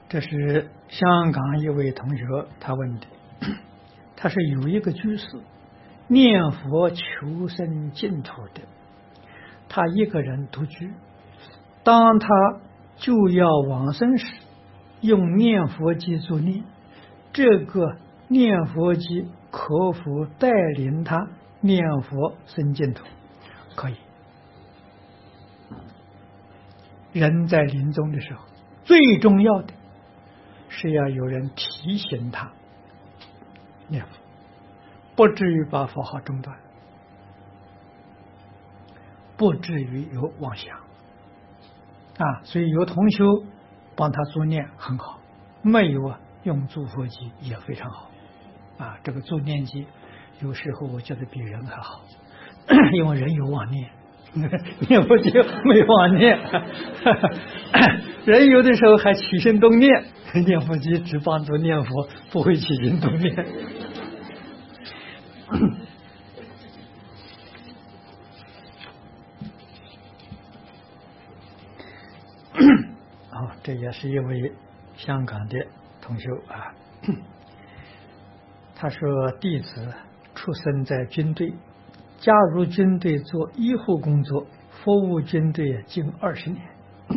这是香港一位同学他问的，他是有一个居士念佛求生净土的，他一个人独居，当他就要往生时，用念佛机助念，这个念佛机可否带领他念佛生净土？可以。人在临终的时候，最重要的是要有人提醒他念佛，不至于把佛号中断，不至于有妄想啊。所以有同修帮他助念很好，没有啊用助佛机也非常好啊。这个助念机有时候我觉得比人还好，因为人有妄念，念佛机没妄念，人有的时候还起心动念，念佛机只帮助念佛，不会起心动念。哦，这也是一位香港的同修啊。他说弟子出生在军队，加入军队做医护工作，服务军队近二十年。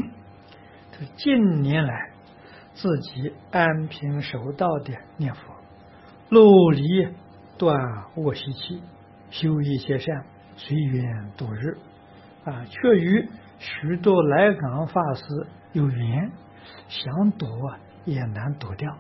近年来自己安贫守道的念佛，努力断恶习气，修一切善，随缘度日啊，却与许多来港法师有缘，想躲也难躲掉。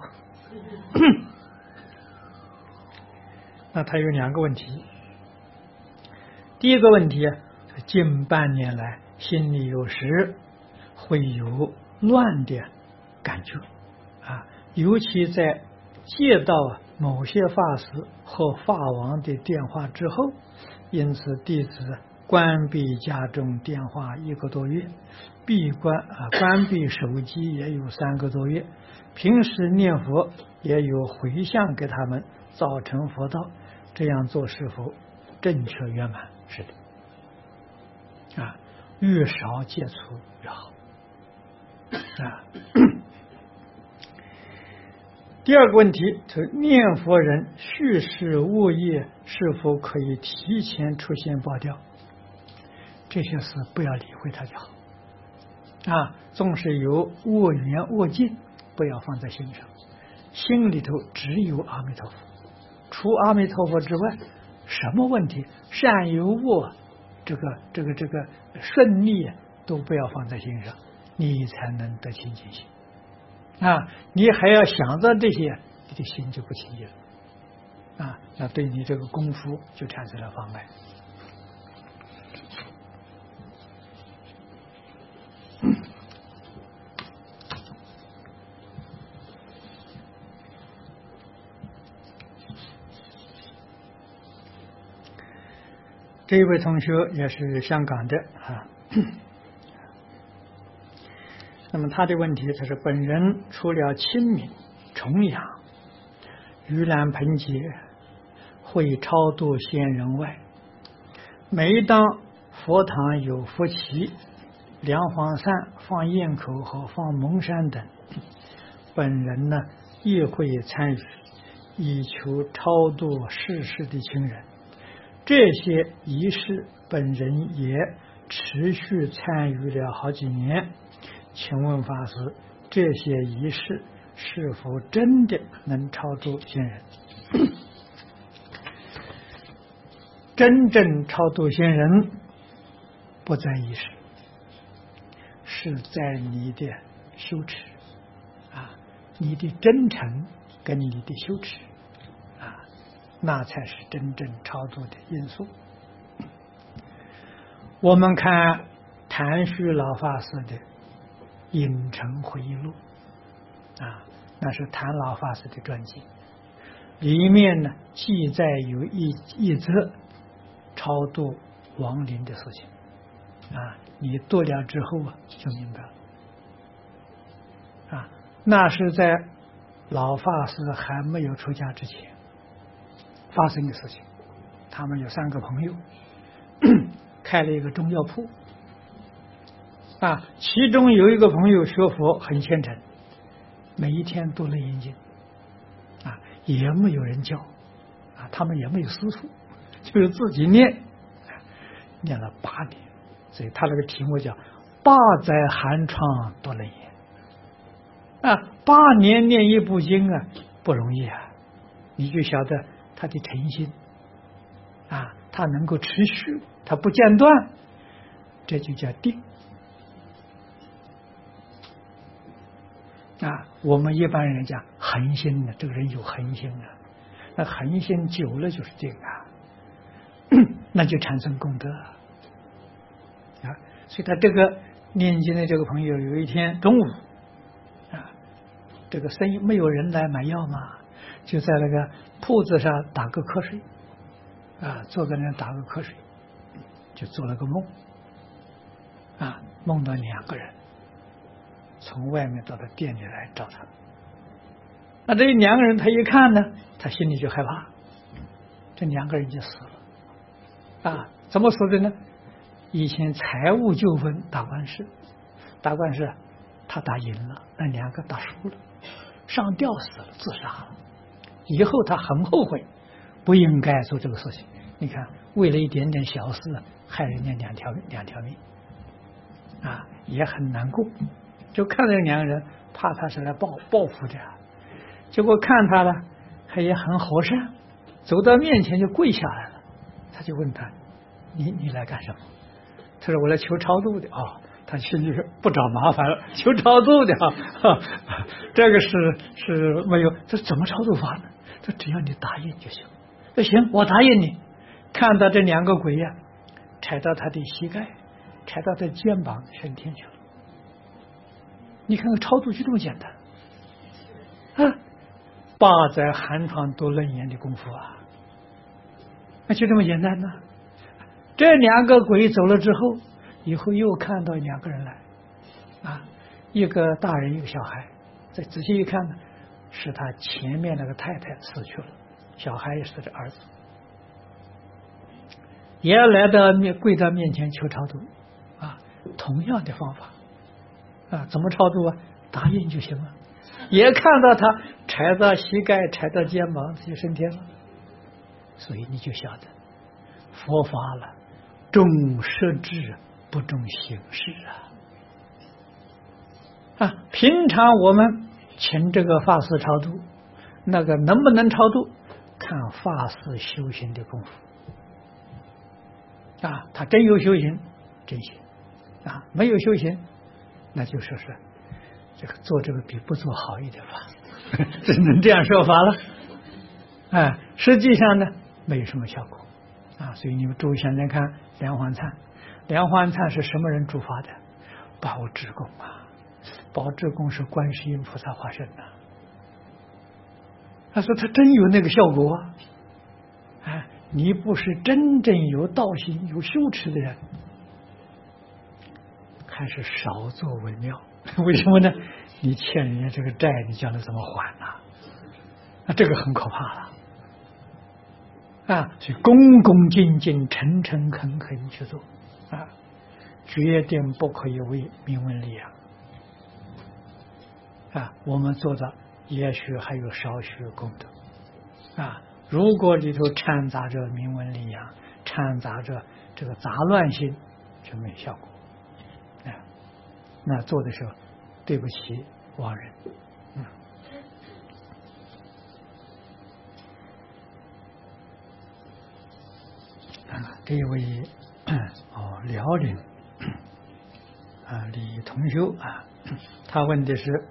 那他有两个问题，第一个问题，近半年来心里有时会有乱的感觉啊，尤其在接到某些法师和法王的电话之后，因此弟子关闭家中电话一个多月，闭关啊关闭手机也有三个多月，平时念佛也有回向给他们，造成佛道，这样做是否正确圆满？是的啊，越少接触越好啊。第二个问题是念佛人续世恶业是否可以提前出现报掉？这些事不要理会它就好啊，纵使有恶缘恶境，不要放在心上，心里头只有阿弥陀佛，除阿弥陀佛之外，什么问题善有恶，这个这个这个顺利都不要放在心上，你才能得清净心啊！你还要想着这些，你的心就不清净了啊，那对你这个功夫就产生了妨碍。这一位同学也是香港的啊，那么他的问题，他是本人除了清明、重阳、盂兰盆节会超度先人外，每当佛堂有佛旗、梁皇扇、放焰口和放蒙山等，本人呢也会参与，以求超度逝世的亲人。这些仪式本人也持续参与了好几年，请问法师，这些仪式是否真的能超度先人？真正超度先人不在仪式，是在你的修持啊，你的真诚跟你的修持啊，那才是真正超度的因素。我们看谭旭老法师的《影城回忆录》啊，那是谭老法师的传记，里面呢记载有一一则超度亡灵的事情啊，你读了之后啊就明白了啊，那是在老法师还没有出家之前发生的事情。他们有三个朋友开了一个中药铺啊，其中有一个朋友学佛很虔诚， 每一天读《楞严经》，啊，也没有人教，啊，他们也没有师傅，就是自己念，念了八年，所以他那个题目叫“八载寒窗读楞严”。啊，八年念一部经啊，不容易啊！你就晓得他的诚心，啊，他能够持续，他不间断，这就叫定。啊，我们一般人讲恒心呢，这个人有恒心啊，那恒心久了就是定啊，那就产生功德啊。所以他这个念经的这个朋友，有一天中午啊，这个生意没有人来买药嘛，就在那个铺子上打个瞌睡啊，坐在那打个瞌睡，就做了个梦啊，梦到两个人从外面到他店里来找他。那这两个人他一看呢，他心里就害怕，这两个人就死了啊！怎么死的呢？以前财务纠纷打官司，打官司他打赢了，那两个打输了，上吊死了，自杀了。以后他很后悔，不应该做这个事情。你看，为了一点点小事害人家两条两条命啊，也很难过。就看这两个人，怕他是来报报复的，结果看他了，他也很和善，走到面前就跪下来了。他就问他：“你你来干什么？”他说：“我来求超度的。”哦，他心里不找麻烦了，求超度的啊，这个是是没有。这怎么超度法呢？他只要你答应就行。那行，我答应你。看到这两个鬼呀、啊，踩到他的膝盖，踩到他的肩膀，升天去了。你看看超度就这么简单啊！八载寒窗读楞严的功夫啊，那就这么简单呢。这两个鬼走了之后，以后又看到两个人来啊，一个大人，一个小孩。再仔细一看呢，是他前面那个太太死去了，小孩也是他的儿子，也来到面跪到面前求超度啊，同样的方法。啊，怎么超度啊？答应就行了。也看到他踩到膝盖，踩到肩膀，就升天了。所以你就晓得，佛法了，重实质不重形式啊！啊，平常我们请这个法师超度，那个能不能超度，看法师修行的功夫啊，他真有修行，真行啊；没有修行，那就说是这个做这个比不做好一点吧，只能这样说法了。哎，实际上呢，没有什么效果啊。所以你们注意想想看，莲花忏，莲花忏是什么人主发的？宝智公啊，宝智公是观世音菩萨化身的。他说他真有那个效果啊！哎，你不是真正有道行、有修持的人，还是少做为妙。为什么呢？你欠人家这个债，你将来怎么还呢？啊，这个很可怕了啊！所以恭恭敬敬、诚诚恳恳去做啊，决定不可以为名闻利养啊。我们做到，也许还有少许功德啊。如果里头掺杂着名闻利养，掺杂着这个杂乱心，就没效果。那做的时候，对不起亡人。嗯，啊，这一位哦，辽宁啊李同修啊，他问的是，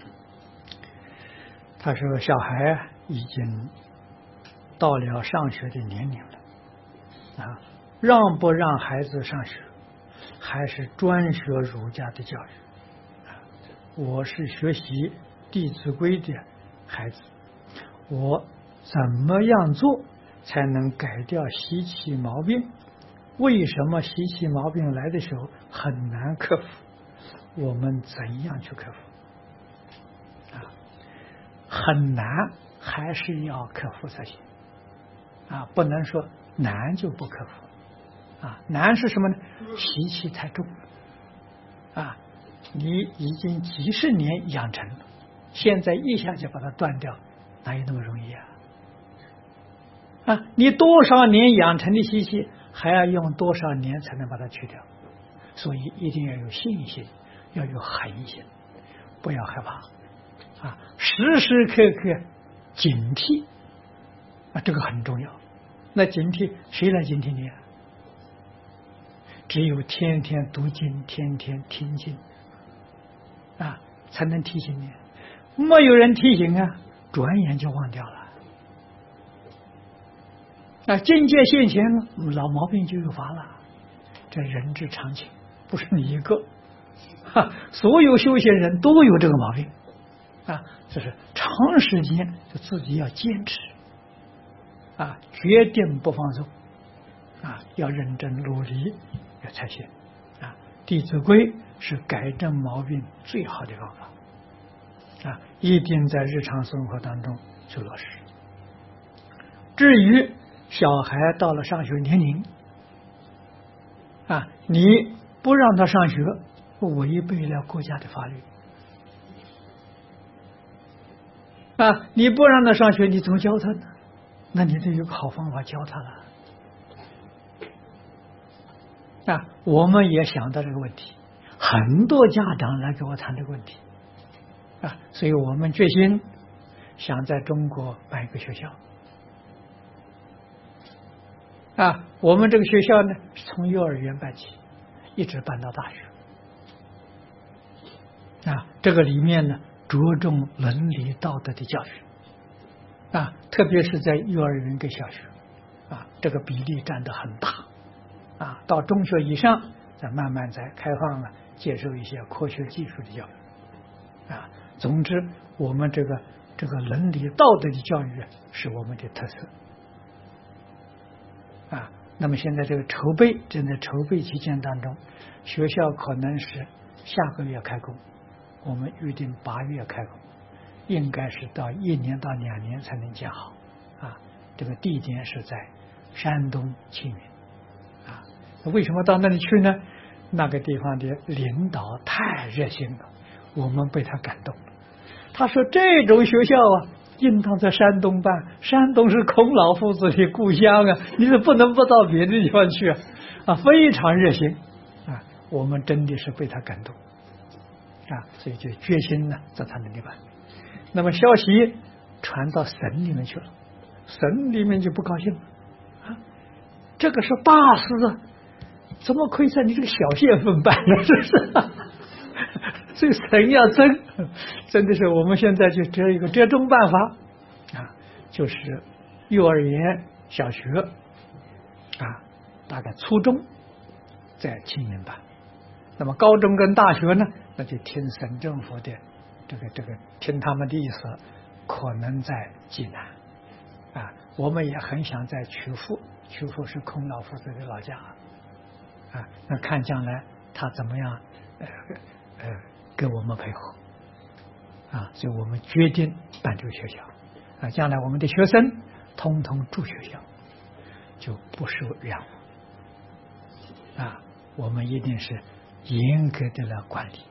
他说小孩已经到了上学的年龄了啊，让不让孩子上学？还是专学儒家的教育？我是学习《弟子规》的孩子，我怎么样做才能改掉习气毛病？为什么习气毛病来的时候很难克服？我们怎样去克服？啊，很难，还是要克服才行。啊，不能说难就不克服。啊，难是什么呢？习气太重了啊！你已经几十年养成了现在一下就把它断掉，哪有那么容易啊？啊，你多少年养成的习气，还要用多少年才能把它去掉？所以一定要有信心，要有恒心，不要害怕啊！时时刻刻警惕啊，这个很重要。那警惕谁来警惕你啊？只有天天读经，天天听经啊，才能提醒你。没有人提醒啊，转眼就忘掉了。啊，境界现前了，老毛病就有发了。这人之常情，不是你一个，哈，所有修行人都有这个毛病啊。这是长时间就自己要坚持啊，决定不放松啊，要认真努力才行啊。弟子规是改正毛病最好的方法啊，一定在日常生活当中去落实。至于小孩到了上学年龄啊，你不让他上学，违背了国家的法律啊！你不让他上学，你怎么教他呢？那你得有个好方法教他了啊！我们也想到这个问题，很多家长来给我谈这个问题啊，所以我们决心想在中国办一个学校。啊，我们这个学校呢，是从幼儿园办起，一直办到大学。啊，这个里面呢，着重伦理道德的教育。啊，特别是在幼儿园跟小学，啊，这个比例占得很大。啊，到中学以上，再慢慢再开放了，接受一些科学技术的教育。啊，总之，我们这个这个伦理道德的教育是我们的特色。啊，那么现在这个筹备正在筹备期间当中，学校可能是下个月开工，我们预定八月开工，应该是到一年到两年才能建好。啊，这个地点是在山东青云。啊，为什么到那里去呢？那个地方的领导太热心了，我们被他感动了。他说这种学校啊，应当在山东办，山东是孔老夫子的故乡啊，你是不能不到别的地方去啊！啊，非常热心啊，我们真的是被他感动啊，所以就决心呢在他那里办。那么消息传到省里面去了，省里面就不高兴了啊，这个是大事啊，怎么可以在你这个小县份办呢？是不是？所以省要争，真的是我们现在就只有一个折中办法啊，就是幼儿园、小学啊，大概初中在青云办，那么高中跟大学呢，那就听省政府的这个这个听他们的意思，可能在济南啊，我们也很想在曲阜，曲阜是孔老夫子的老家啊，那看将来他怎么样呃呃跟我们配合啊，所以我们决定办这个学校啊，将来我们的学生通通住学校，就不受染污啊，我们一定是严格的来管理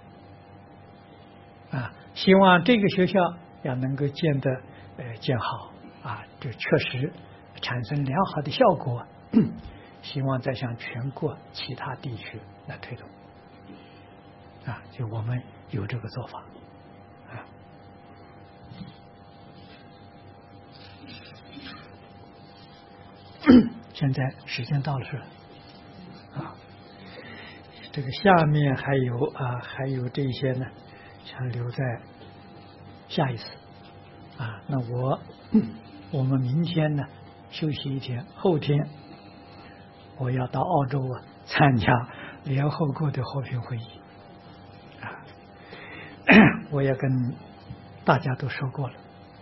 啊，希望这个学校要能够建得呃建好啊，就确实产生良好的效果，希望再向全国其他地区来推动啊，就我们有这个做法啊。现在时间到了是吧？啊，这个下面还有啊，还有这些呢，想留在下一次啊。那我我们明天呢休息一天，后天我要到澳洲啊参加联合国的和平会议啊。我也跟大家都说过了，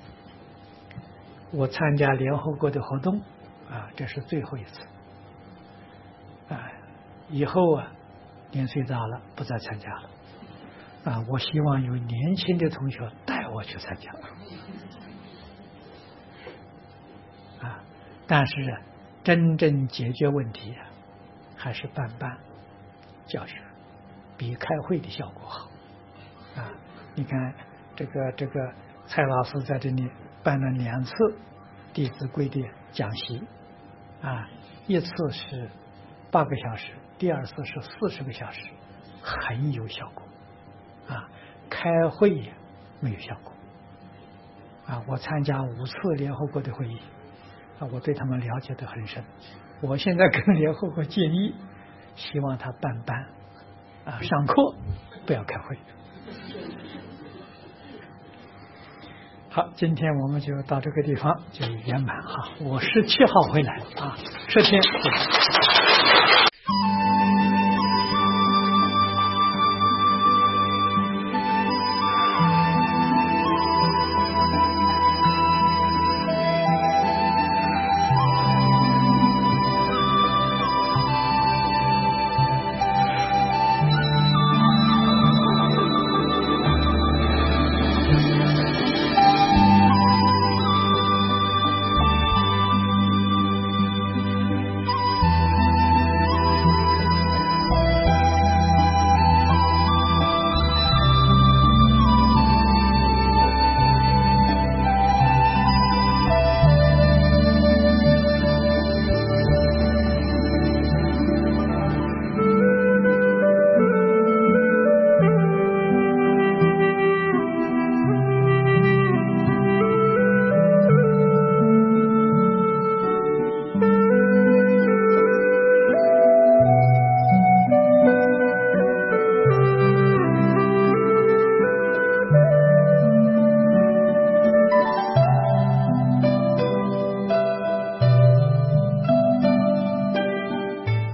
我参加联合国的活动啊，这是最后一次啊，以后啊年岁大了不再参加了啊，我希望有年轻的同学带我去参加啊，但是啊真正解决问题啊还是办办教学比开会的效果好啊。你看这个这个蔡老师在这里办了两次《弟子规》的讲习，啊，一次是八个小时，第二次是四十个小时，很有效果。啊，开会也没有效果。啊，我参加五次联合国的会议，啊，我对他们了解得很深。我现在跟联合国建议，希望他办班，啊，上课不要开会。好，今天我们就到这个地方就圆满哈。我十七号回来啊，十天。